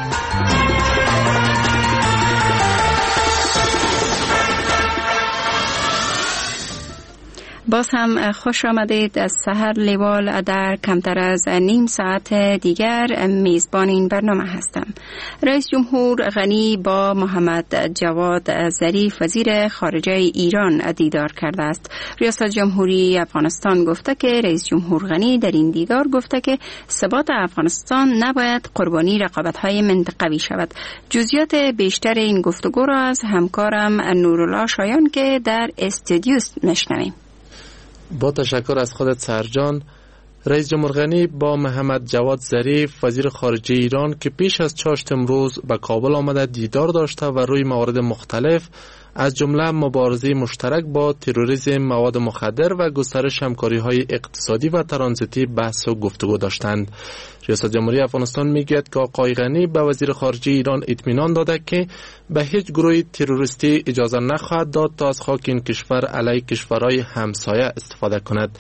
باز هم خوش آمدید. از سحر لیوال در کمتر از نیم ساعت دیگر میزبان این برنامه هستم. رئیس جمهور غنی با محمد جواد ظریف وزیر خارجه ایران دیدار کرده است. ریاست جمهوری افغانستان گفته که رئیس جمهور غنی در این دیدار گفته که ثبات افغانستان نباید قربانی رقابت‌های منطقوی شود. جزئیات بیشتر این گفتگو را از همکارم نورالله شایان که در استودیو میشنویم. با تشکر از خودت سرجان. رئیس جمهور غنی با محمد جواد ظریف وزیر خارجه ایران که پیش از چاشت امروز به کابل آمده دیدار داشته و روی موارد مختلف از جمله مبارزه مشترک با تروریسم، مواد مخدر و گسترش همکاری‌های اقتصادی و ترانزیتی بحث و گفتگو داشتند. ریاست جمهوری افغانستان میگوید که آقای غنی به وزیر خارجه ایران اطمینان داده که به هیچ گروه تروریستی اجازه نخواهد داد تا از خاک این کشور علیه کشورهای همسایه استفاده کند.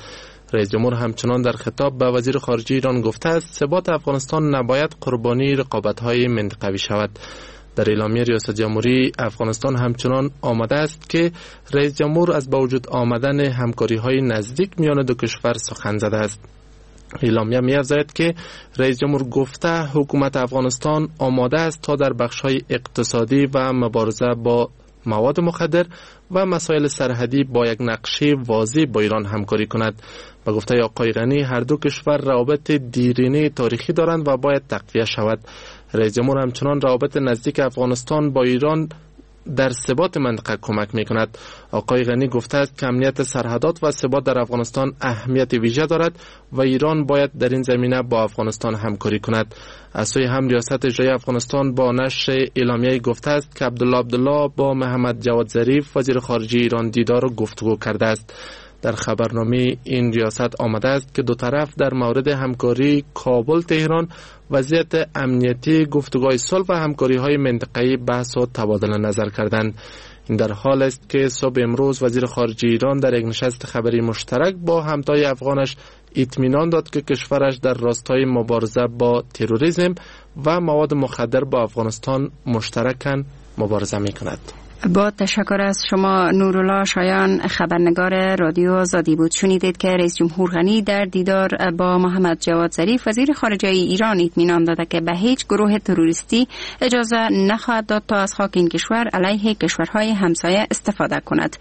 رئیس جمهور همچنان در خطاب به وزیر خارجه ایران گفته است ثبات افغانستان نباید قربانی رقابت‌های منطقوی شود. در اعلامیه ریاست جمهوری افغانستان همچنان آماده است که رئیس جمهور از با وجود آمدن همکاری‌های نزدیک میان دو کشور سخن زده است. اعلامیه می‌افزاید که رئیس جمهور گفته حکومت افغانستان آماده است تا در بخش‌های اقتصادی و مبارزه با مواد مخدر و مسائل سرحدی با یک نقشه واضح با ایران همکاری کند. به گفته آقای غنی هر دو کشور روابط دیرینه تاریخی دارند و باید تقویت شود. رئیس جمهور همچنان روابط نزدیک افغانستان با ایران در ثبات منطقه کمک می کند. آقای غنی گفته است که امنیت سرحدات و ثبات در افغانستان اهمیت ویژه دارد و ایران باید در این زمینه با افغانستان همکاری کند. از سوی هم ریاست اجرایی افغانستان با نشر اعلامیه گفته است که عبدالله عبدالله با محمد جواد ظریف وزیر خارجه ایران دیدار و گفتگو کرده است. در خبرنامه این ریاست آمده است که دو طرف در مورد همکاری کابل تهران، وضعیت امنیتی، گفتگوهای صلح و همکاری‌های منطقه‌ای بحث و تبادل نظر کردند. این در حال است که صبح امروز وزیر خارجه ایران در یک نشست خبری مشترک با همتای افغانش اطمینان داد که کشورش در راستای مبارزه با تروریسم و مواد مخدر با افغانستان مشترکاً مبارزه می‌کند. با تشکر از شما نورالله شایان، خبرنگار رادیو آزادی بود. شنیدید که رئیس جمهور غنی در دیدار با محمد جواد ظریف وزیر خارجه ایران اطمینان داده که به هیچ گروه تروریستی اجازه نخواهد داد تا از خاک این کشور علیه کشورهای همسایه استفاده کند.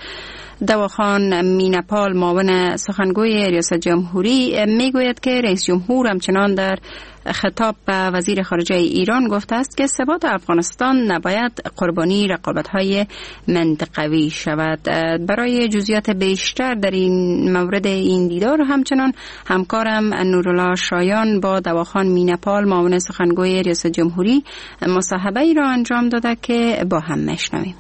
دواخان مینپال معاون سخنگوی ریاست جمهوری میگوید که رئیس جمهور همچنان در خطاب به وزیر خارجه ایران گفته است که ثبات افغانستان نباید قربانی رقابت‌های منطقوی شود. برای جزئیات بیشتر در این مورد این دیدار همچنان همکارم نورالله شایان با دواخان مینپال معاون سخنگوی ریاست جمهوری مصاحبه ای را انجام داده که با هم میشنویم.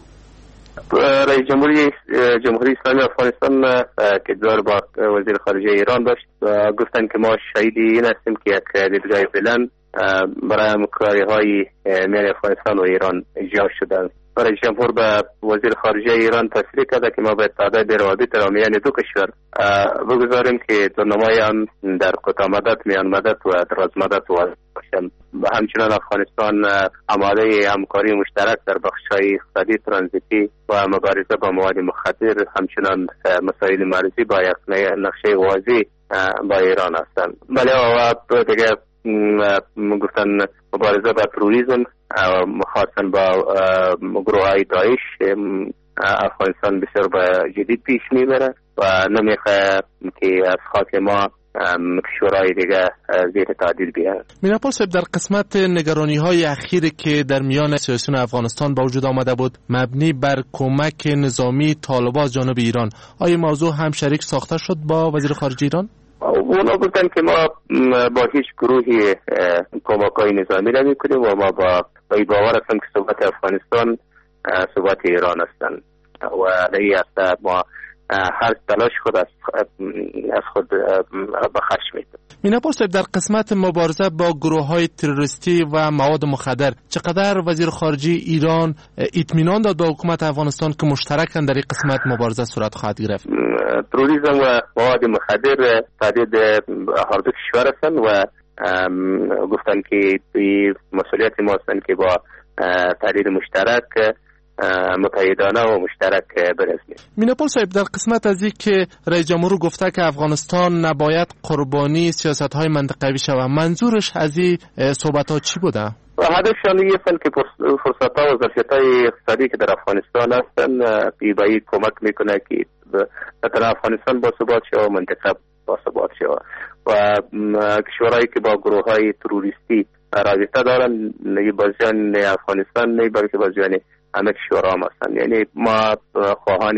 رئیس جمهوری جمهوری اسلامی افغانستان که دیدار با وزیر خارجه ایران داشت گفتن که ما شاهد این هستیم که یک دیدگاه بلند برای همکاری های میان افغانستان و ایران اجرا شده. رئیس جمهور به وزیر خارجه ایران تصریح کرده که ما باید تعداد روابط را میان دو کشور بگذاریم که دونمای هم در کوتاه مدت، میان مدت و دراز مدت واضح باشند. همچنان افغانستان آماده همکاری مشترک در بخش‌های اقتصادی، ترانزیتی و مبارزه با مواد مخدر، همچنان مسائل مرزی با یک نقشه واضح با ایران هستند. بله و دیگه گفتن مبارزه با تروریسم خاصا با گروه های داعش افغانستان بسیار با جدید پیش میبره و نمیخواه که از خاک ما شورای دیگه زیر تعدیل بیاد. مینپال صاحب، در قسمت نگرانی های اخیری که در میان سیاسیون افغانستان با وجود آمده بود مبنی بر کمک نظامی طالبان از جانب ایران، آیا موضوع هم شریک ساخته شد با وزیر خارجه ایران؟ اونا گفتن که ما با هیچ گروهی کمک‌های نظامی نمی کنیم و ما با باور هستم که ثبات افغانستان ثبات ایران هستند و در است ما هر تلاش خود از خود به خرج می‌دیم. مینپال صاحب، در قسمت مبارزه با گروه‌های تروریستی و مواد مخدر چقدر وزیر خارجه ایران اطمینان داد به حکومت افغانستان که مشترکاً در این قسمت مبارزه صورت خواهد گرفت؟ تروریسم و مواد مخدر تهدید هر دو کشور هستند و گفتن که مسئولیت ما هستند که با تهدید مشترک متحدانه و مشترک برسیم. مینپال صاحب، در قسمت از این که رئیس جمهور گفته که افغانستان نباید قربانی سیاست‌های منطقوی شود، منظورش از این صحبت‌ها چی بوده؟ هدفشان این است که فرصت‌ها و ظرفیت‌های اقتصادی که در افغانستان هستند به کمک میکنه که مثلا افغانستان با ثبات شود و منطقه با ثبات شود و کشورهایی که با گروه‌های تروریستی رابطه دارن نه بازیان افغانستان نه بلکه بازیان همه کشورها هم هستند. یعنی ما خواهان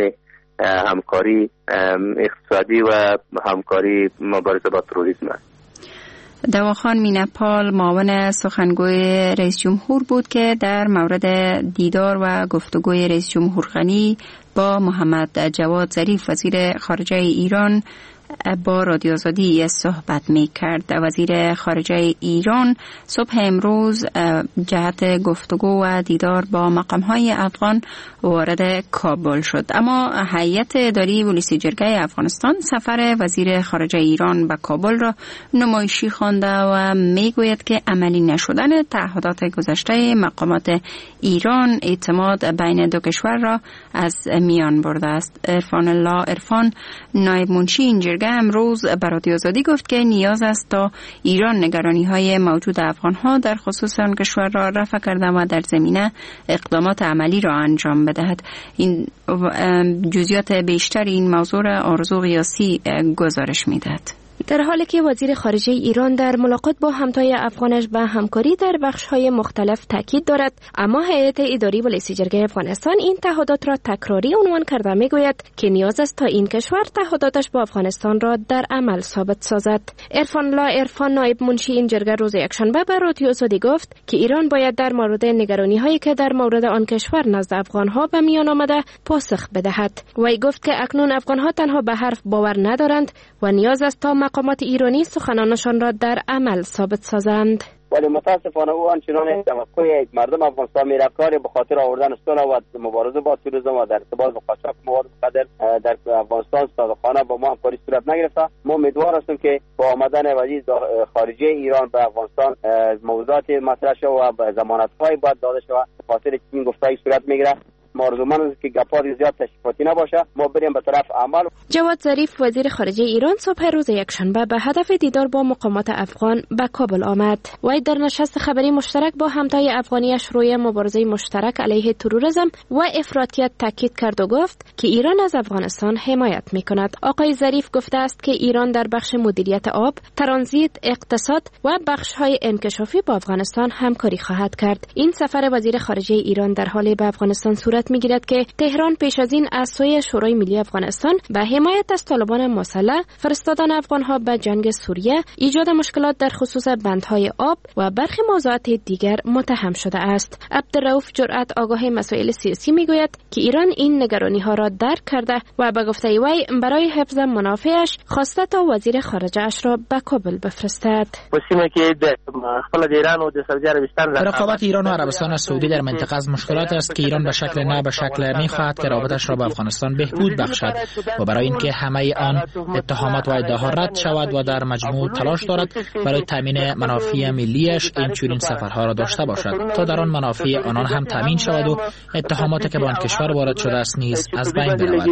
همکاری اقتصادی و همکاری مبارزه با تروریسم است. دواخان مینپال معاون سخنگوی رئیس جمهور بود که در مورد دیدار و گفتگوی رئیس جمهور غنی با محمد جواد ظریف وزیر خارجه ایران با رادیو آزادی صحبت می کرد. وزیر خارجه ایران صبح امروز جهت گفتگو و دیدار با مقام‌های افغان وارد کابل شد. اما هیئت اداری پلیس جرگه افغانستان سفر وزیر خارجه ایران به کابل را نمایشی خوانده و میگوید که عملی نشدن تعهدات گذشته مقامات ایران اعتماد بین دو کشور را از میان برده است. عرفان الله عرفان نایب منشی این جرگه امروز به رادیو آزادی گفت که نیاز است تا ایران نگرانی‌های موجود افغان‌ها در خصوص آن کشور را رفع کرده و در زمینه اقدامات عملی را انجام بدهد. این جزئیات بیشتر این موضوع را آرزو قیاسی گزارش می‌دهد. در حالی که وزیر خارجه ایران در ملاقات با همتای افغانش به همکاری در بخش‌های مختلف تاکید دارد، اما هیئت اداری پلیس جرگه افغانستان این تعهدات را تکراری عنوان کرده میگوید که نیاز است تا این کشور تعهداتش با افغانستان را در عمل ثابت سازد. عرفان الله عرفان نایب منشی این جرگه روز یکشنبه به رادیو آزادی گفت که ایران باید در مورد نگرانی‌هایی که در مورد آن کشور نزد افغان‌ها به میان آمده پاسخ بدهد. وی گفت که اکنون افغان‌ها تنها به حرف باور ندارند و نیاز است تا مقامات ایرانی سخنانشان را در عمل ثابت سازند. ولی متاسفانه او آنچنان توقع مردم افغانستان میرفکار به خاطر آوردن صلح و مبارزه با تروریسم و در ارتباط با قاچاق مواد مخدر در افغانستان صادقانه با ما همکاری صورت نگرفته. ما امیدوار هستیم که با آمدن وزیر خارجه ایران به افغانستان موضوعات مطرح شود و ضمانت‌های باید داده شود به خاطر این گفتگو صورت میگیره. مردمان که گپات زیاد تشریفاتی نباشه، ما بریم به طرف عمل. جواد ظریف وزیر خارجه ایران صبح روز یکشنبه به هدف دیدار با مقامات افغان به کابل آمد. وی در نشست خبری مشترک با همتای افغانیش روی مبارزه مشترک علیه تروریسم و افراطیت تاکید کرد و گفت که ایران از افغانستان حمایت می‌کند. آقای ظریف گفته است که ایران در بخش مدیریت آب، ترانزیت، اقتصاد و بخش‌های انکشافی با افغانستان همکاری خواهد کرد. این سفر وزیر خارجه ایران در حال به افغانستان صورت میگیرد که تهران پیش از این از سوی شورای ملی افغانستان به حمایت از طالبان مسلح، فرستادن افغانها به جنگ سوریه، ایجاد مشکلات در خصوص بندهای آب و برخی موضوعات دیگر متهم شده است. عبدالرؤوف جرأت آگاه مسائل سیاسی میگوید که ایران این نگرانی ها را درک کرده و به گفته وی برای حفظ منافعش خواسته تا وزیر خارجه اش را به کابل بفرستد. رقابت ایران و عربستان سعودی در منطقه از مشکلات است که ایران به شکل نه به شکل می‌خواهد که رابطش را با افغانستان بهبود بخشد و برای اینکه همه آن اتهامات و ادعاها رد شود و در مجموع تلاش دارد برای تامین منافع ملیش این چنین سفرها را داشته باشد تا در آن منافع آنان هم تامین شود و اتهاماتی که به آن کشور وارد شده است نیز از بین برود.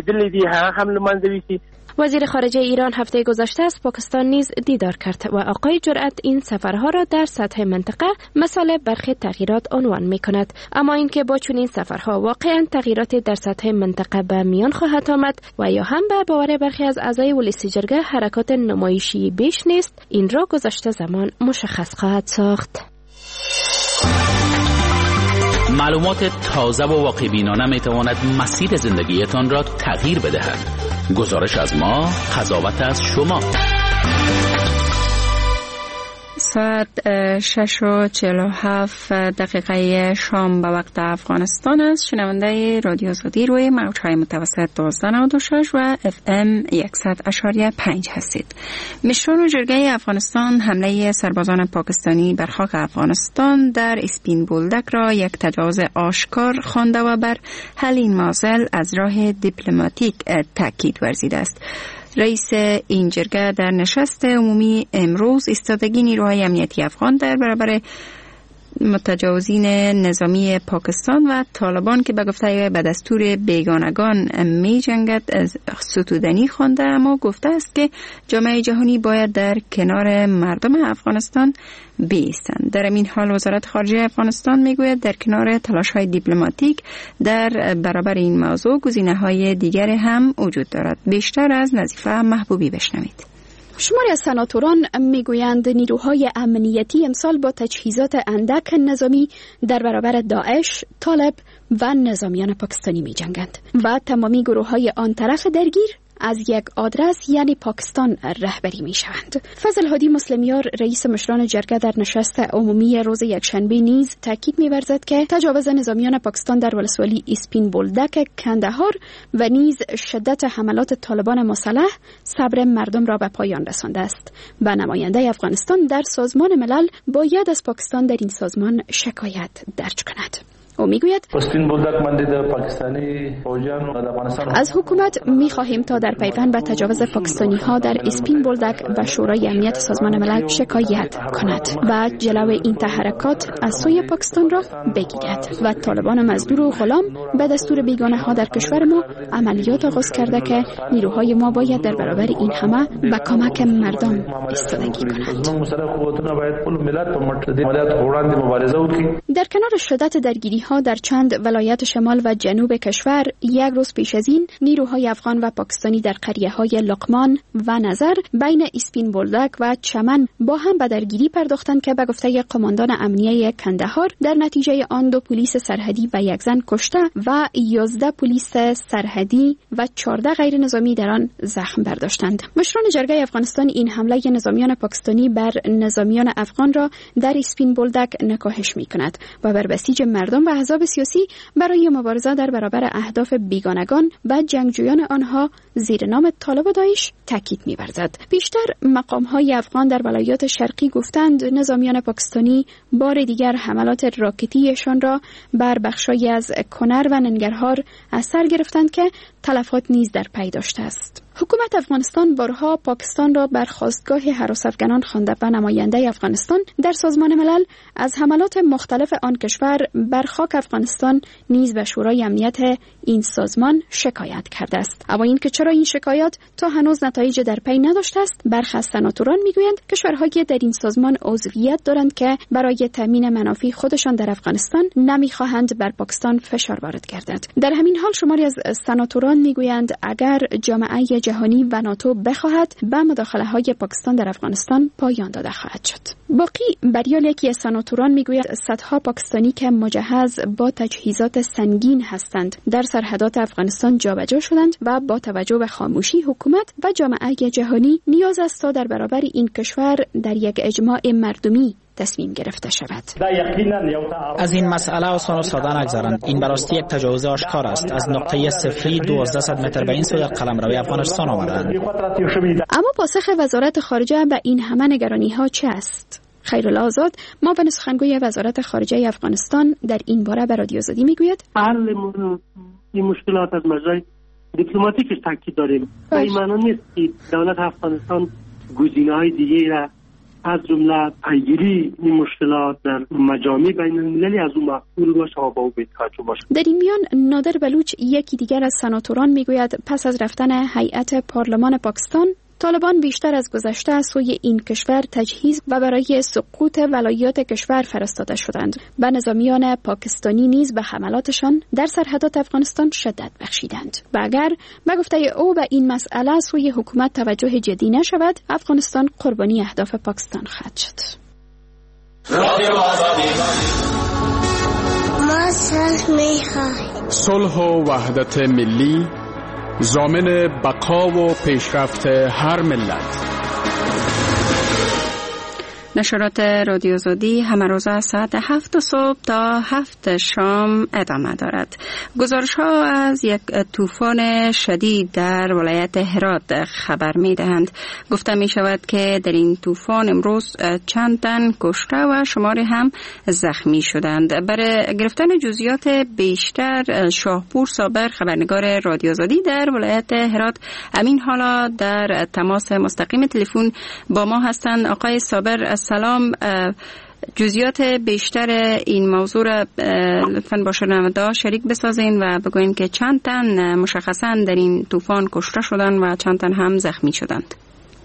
وزیر خارجه ایران هفته گذشته از پاکستان نیز دیدار کرد و آقای جرأت این سفرها را در سطح منطقه مثال برخی تغییرات عنوان می کند. اما اینکه با چنین سفرها واقعا تغییراتی در سطح منطقه به میان خواهد آمد و یا هم به باور برخی از اعضای ولسی جرگه حرکات نمایشی بیش نیست، این را گذشته زمان مشخص خواهد ساخت. معلومات تازه و واقع بینانه می تواند مسیر زندگیتان را تغییر بدهد. گزارش از ما، قضاوت از شما. ساعت شش و چهل و هفت دقیقه شام به وقت افغانستان است. شنونده رادیو آزادی روی موج‌های متوسط دوازده نود و شش و اف ام صد اشاریه پنج هستید. مشران جرگه افغانستان حمله سربازان پاکستانی بر خاک افغانستان در اسپین بولدک را یک تجاوز آشکار خوانده و بر حل این معضل از راه دیپلماتیک تاکید ورزیده است. رئیس این جرگه در نشست عمومی امروز ایستادگی نیروهای امنیتی افغان در برابر متجاوزین نظامی پاکستان و طالبان که به گفته به دستور بیگانگان می جنگد ستودنی خوانده، اما گفته است که جامعه جهانی باید در کنار مردم افغانستان بایستند. در این حال وزارت خارجه افغانستان میگوید در کنار تلاش‌های دیپلماتیک در برابر این موضوع گزینه‌های دیگری هم وجود دارد. بیشتر از نظیفه محبوبی بشنوید. شماری از سناتوران میگویند نیروهای امنیتی امسال با تجهیزات اندک نظامی در برابر داعش، طالب و نظامیان پاکستانی می جنگند و تمامی گروه های آن طرف درگیر از یک آدرس یعنی پاکستان رهبری می شوند. فضل هادی مسلمیار رئیس مشران جرگه در نشست عمومی روز یکشنبه نیز تاکید می ورزد که تجاوز نظامیان پاکستان در ولسوالی اسپین بولدک کندهار و نیز شدت حملات طالبان مسلح صبر مردم را به پایان رسانده است. و نماینده افغانستان در سازمان ملل باید از پاکستان در این سازمان شکایت درج کند. او میگوید از حکومت میخواهیم تا در پیوند به تجاوز پاکستانی ها در اسپین بولدک و شورای امنیت سازمان ملل شکایت کند و جلو این تحرکات از سوی پاکستان را بگیرد و طالبان مزدور و غلام به دستور بیگانه ها در کشور ما عملیات آغاز کرده که نیروهای ما باید در برابر این همه به کمک مردم ایستادگی کنند. در کنار شدت درگیری ها در چند ولایت شمال و جنوب کشور، یک روز پیش از این نیروهای افغان و پاکستانی در قریه های لقمان و نظر بین اسپین بولدک و چمن با هم به درگیری پرداختند که به گفته قماندان امنیه کندهار در نتیجه آن دو پلیس سرحدی و یک زن کشته و یازده پلیس سرحدی و چهارده غیر نظامی در آن زخم برداشتند. مشران جرگه افغانستان این حمله نظامیان پاکستانی بر نظامیان افغان را در اسپین بولدک نکاهش می‌کند و بر بسیج مردم و احزاب سیاسی برای مبارزه در برابر اهداف بیگانگان و جنگجویان آنها زیر نام طالب و داعش تاکید می‌ورزد. بیشتر مقام‌های افغان در ولایات شرقی گفتند نظامیان پاکستانی بار دیگر حملات راکتیشان را بر بخشای از کنر و ننگرهار از سر گرفتند که تلفات نیز در پی داشته است. حکومت افغانستان بارها پاکستان را بر خواستگاه هراس افغانان خوانده و نماینده افغانستان در سازمان ملل از حملات مختلف آن کشور بر خاک افغانستان نیز به شورای امنیت این سازمان شکایت کرده است. اما اینکه چرا این شکایات تا هنوز نتایج در پی نداشته است، برخی از سناتوران میگویند کشورهایی در این سازمان عضویت دارند که برای تامین منافع خودشان در افغانستان نمیخواهند بر پاکستان فشار وارد گردد. در همین حال شماری از سناتوران میگویند اگر جامعه جهانی و ناتو بخواهد به مداخله های پاکستان در افغانستان پایان داده خواهد شد. باقی بریال یکی از سناتوران میگوید صدها پاکستانی که مجهز با تجهیزات سنگین هستند در سرحدات افغانستان جابجا شدند و با توجه به خاموشی حکومت و جامعه جهانی نیاز است تا در برابر این کشور در یک اجماع مردمی تصمیم گرفته شود. از این مسئله آسان و ساده نگذارند. این براستی یک تجاوز آشکار است. از نقطه صفری دوازده متر به این سوی قلمروی افغانستان آمدند. اما پاسخ وزارت خارجه به این همه نگرانی ها چه است؟ خیرالله آزاد معاون سخنگوی وزارت خارجه افغانستان در این باره به رادیو آزادی میگوید حل این مشکلات از مجرای دیپلماتیکش تاکید داریم. و این معنی نیست که دولت افغانستان گزینه‌های دیگه را از جمله پیگیری این مشکلات در مجامع بین المللی از اون مقبول باشه و با او بی‌توجه باشه. در این میان نادر بلوچ یکی دیگر از سناتوران میگوید پس از رفتن هیئت پارلمان پاکستان طالبان بیشتر از گذشته از سوی این کشور تجهیز و برای سقوط ولایات کشور فرستاده شدند و نظامیان پاکستانی نیز به حملاتشان در سرحدات افغانستان شدت بخشیدند و اگر به گفته او به این مسئله سوی حکومت توجه جدی نشود افغانستان قربانی اهداف پاکستان خواهد شد. ما صلح می‌خواهیم. صلح و وحدت ملی ضامن بقا و پیشرفت هر ملت. نشرات رادیو آزادی همه روز از ساعت هفت صبح تا هفت شام ادامه دارد. گزارش ها از یک طوفان شدید در ولایت هرات خبر می دهند. گفته می شود که در این طوفان امروز چند تن کشته و شماری هم زخمی شدند. برای گرفتن جزئیات بیشتر شاهپور صابر خبرنگار رادیو آزادی در ولایت هرات امین حالا در تماس مستقیم تلفن با ما هستند. آقای صابر سلام، جزئیات بیشتر این موضوع را لطفاً با شنونده شریک بسازین و بگوین که چند تن مشخصاً در این طوفان کشته شدند و چند تن هم زخمی شدند.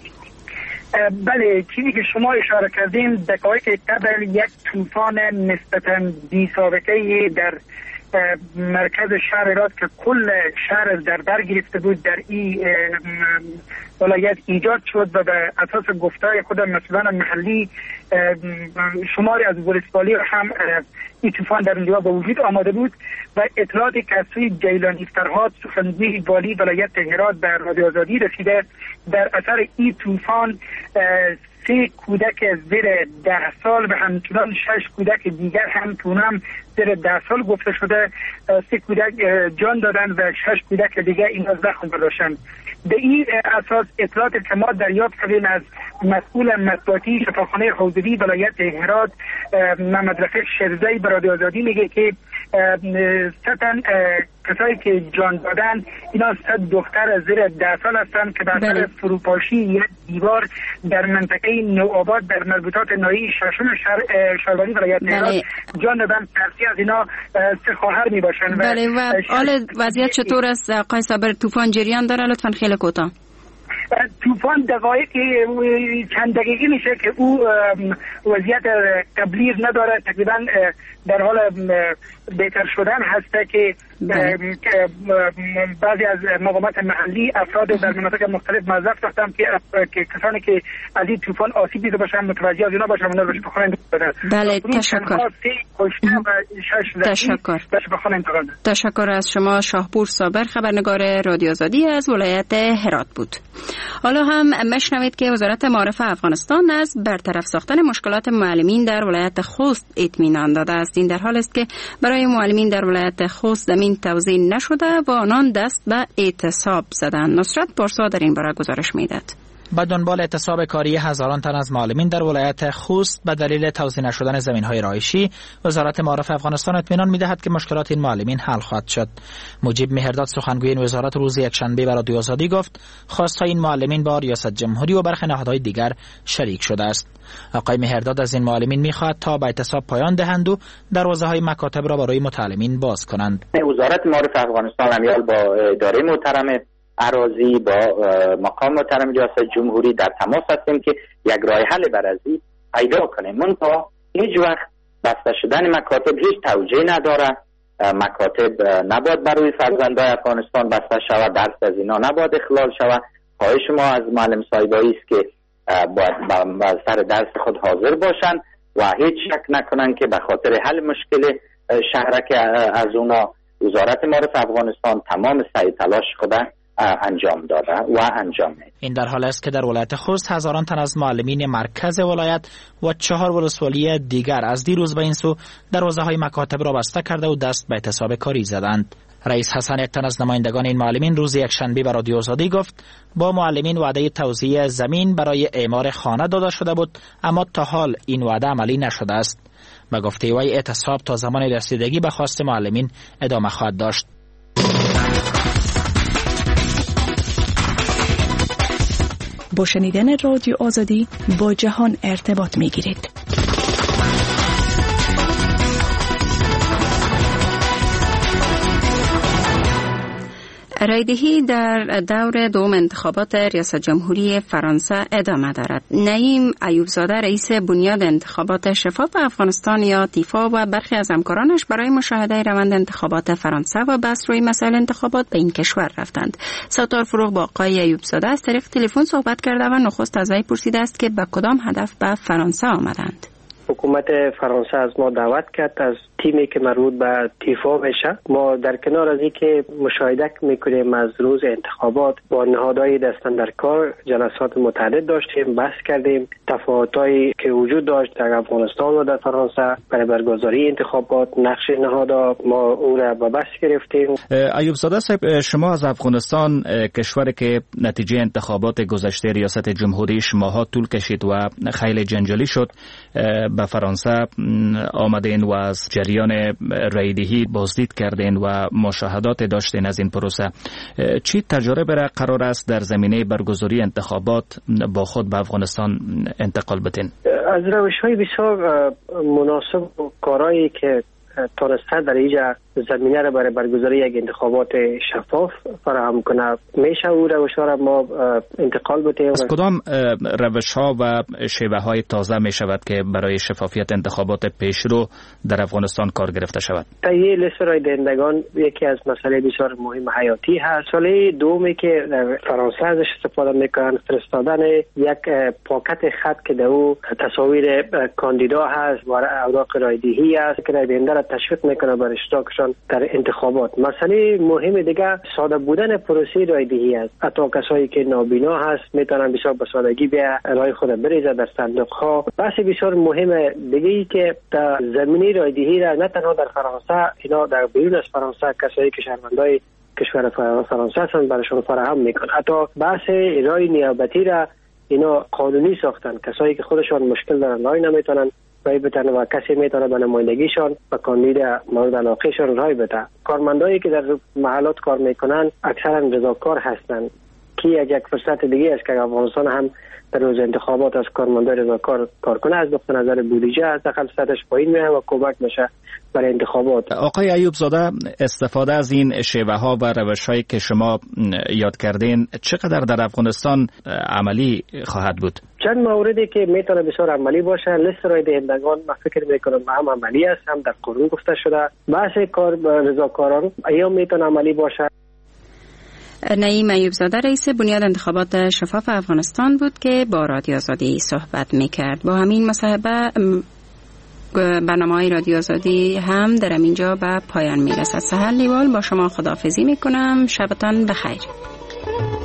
بله، چیزی که شما اشاره کردین دقایق قبل یک طوفان نسبتاً بی سابقه در مرکز شهر هرات که کل شهر در بر گرفته بود در این ولایت ایجاد شد و به اساس گفتار خود مسئولان محلی شماری از ولسوالی هم این طوفان در اونجا به وجود آمده بود و اطلاعاتی که از سوی جیلانی فرهاد سخنگوی والی ولایت هرات به رادیو آزادی رسیده در اثر این طوفان سه کودک زیر ده سال و همچنان شش کودک دیگر هم تونم زیر ده سال گفته شده سه کودک جان دادن و شش کودک دیگر اینا زخم داشتن. به این اساس اطلاعات که ما دریافت کردیم از مسئول مطبوعاتی شفاخانه حوضوی ولایت هرات محمد رفیق شرزی به رادیو آزادی میگه که ستن کسایی که جان دادن اینا صد دختر زیر ده سال هستند که در اثر فروپاشی یک دیوار در منطقه نوآباد در مربوطات ناحیه ششم شهرداری ولایت هرات جان دادن. ترسی از اینا سه خواهر می باشن. بله و حال وضعیت چطور است آقای صابر؟ طوفان جریان داره؟ لطفا خیلی کوتاه. طوفان دقایق چند دقیقه میشه که او وضعیت تبلیغ نداره، تقریبا در حال بهتر شدن هسته که بعضی از مقامات محلی افراد در مناطق مختلف موظف داشتن که که کسانی که از این طوفان آسیب دیده باشن متوجه از اینا باشن اونا رو شفاخانه انتقال بدن. بله تشکر. تشکر. تشکر از شما شاهپور صابر، خبرنگار رادیو آزادی از ولایت هرات بود. حالا هم مشنوید که وزارت معارف افغانستان از برطرف ساختن مشکلات معلمین در ولایت خوست اطمینان داده است. این در حال است که برای معلمین در ولایت خوست زمین توزیع نشده و آنان دست به اعتصاب زدند. نصرت پارسا در این باره گزارش میدهد. به دنبال اعتصاب کاری هزاران تن از معلمین در ولایت خوست به دلیل توزیع نشدن زمین‌های رهایشی، وزارت معارف افغانستان اطمینان می‌دهد که مشکلات این معلمین حل خواهد شد. مجیب مهرداد سخنگوی این وزارت روز یکشنبه به رادیو آزادی گفت خواست‌های این معلمین با ریاست جمهوری و برخی نهادهای دیگر شریک شده است. آقای مهرداد از این معلمین می‌خواهد تا به اعتصاب پایان دهند و دروازه‌های مکاتب را برای متعلمین باز کنند. وزارت معارف افغانستان همیال با اداره محترم اراضی با مقام محترم ریاست جمهوری در تماس هستیم که یک راه حل برازی پیدا کنیم. منتها هیچ وقت بسته شدن مکاتب هیچ توجیه نداره. مکاتب نباید برای فرزندان افغانستان بسته شود، درس از اینا نباید اخلال شود. خواهش ما از معلم صاحبایی است که باید با سر درس خود حاضر باشند و هیچ شک نکنند که به خاطر حل مشکل شهرک از اونا وزارت معارف افغانستان تمام سعی تلاش خود انجام داده و انجام میده. این در حال است که در ولایت خوست هزاران تن از معلمین مرکز ولایت و چهار ولسوالی دیگر از دیروز به این سو دروازه‌های مکاتب را بسته کرده و دست به اعتصاب کاری زدند. رئیس حسن یک تن از نمایندگان این معلمین روز یکشنبه به رادیو آزادی گفت با معلمین وعده توزیع زمین برای اعمار خانه داده شده بود، اما تا حال این وعده عملی نشده است. به گفته وی اعتصاب تا زمان رسیدگی به خواست معلمین ادامه خواهد داشت. با شنیدن رادیو آزادی با جهان ارتباط می گیرید. رایدهی در دور دوم انتخابات ریاست جمهوری فرانسه ادامه دارد. نعیم ایوبزاده رئیس بنیاد انتخابات شفاف افغانستان یا تیفا و برخی از همکارانش برای مشاهده روند انتخابات فرانسه و بحث روی مسائل انتخابات به این کشور رفتند. ستار فروغ با آقای ایوبزاده از طریق تلفن صحبت کرده و نخست از وی پرسیده است که به کدام هدف به فرانسه آمدند. حکومت فرانسه از ما دعوت کرد از تیمی که مربوط به تیفا میشه. ما در کنار از اینکه مشاهده میکنیم از روز انتخابات با نهادهای دستن در کار جلسات متعدد داشتیم، بحث کردیم تفاوتایی که وجود داشت در افغانستان و در فرانسه برای برگزاری انتخابات، نقش نهادها، ما او را به بحث گرفتیم. ایوبزاده صاحب، شما از افغانستان، کشوری که نتیجه انتخابات گذشته ریاست جمهوریش ماها طول کشید و خیلی جنجالی شد، به فرانسه آمدین و از جریان رایدهی بازدید کردین و مشاهدات داشتین از این پروسه. چی تجربه را قرار است در زمینه برگزاری انتخابات با خود به افغانستان انتقال بدین؟ از روش‌های بسیار مناسب و کارهایی که تونسته در اینجا زمینه را برای برگزاری یک انتخابات شفاف فراهم کنه میشه او روش ها را ما انتقال بده. از کدام روش ها و شیوه های تازه می شود که برای شفافیت انتخابات پیشرو در افغانستان کار گرفته شود؟ تهیه لیست رای دهندگان یکی از مسائل بسیار مهم حیاتی هست. ساله دومی که در فرانسه ازش استفاده میکنن فرستادن یک پاکت خط که در او تصاویر کاندیدا هست و اوراق رای دهی است که رای دهنده را تشویق میکنه بر اشتراکشان در انتخابات. مسئله مهم دیگه ساده بودن پروسه رای دهی است. حتی کسایی که نابینا هست میتونن بسیار به سادگی بیا رای خود بریزه در صندوق ها. بحث بسیار مهم دیگه ای که در زمینه رای دهی را نه تنها در فرانسه اینا در بیرون از فرانسه کسایی که شهروندای کشور فرانسه هستند برایشان فراهم میکنن. حتی بحث رای نیابتی را اینا قانونی ساختن. کسایی که خودشان مشکل دارن رای نمیتونن رای بتن و کسی میتونه به نمایندگیشان و کاندید مورد علاقهشان رای بده. کارمندایی که در محلات کار میکنن اکثرا رضاکار هستند که یک فرصت دیگه است که افغانستان هم در روز انتخابات از کارمندای رضاکار کار کنه. از نقطه نظر بودجه از دخل سطحش پایین میاد و کمک میشه برای انتخابات. آقای ایوب زاده، استفاده از این شیوه ها و روش هایی که شما یاد کردین چقدر در افغانستان عملی خواهد بود؟ چند موردی که میتونه بسیار عملی باشه. لیست رای دهندگان من فکر میکنم هم عملی است، هم در قانون گفته شده. بحث کار رضاکاران ایام میتونه عملی باشه. نعیم ایوب زاده رئیس بنیاد انتخابات شفاف افغانستان بود که با رادیو آزادی صحبت میکرد. با همین مصاحبه برنامه‌های رادیو آزادی هم در اینجا به پایان میرسد. سحر لیوال با شما خداحافظی میکنم. شبتان بخیر.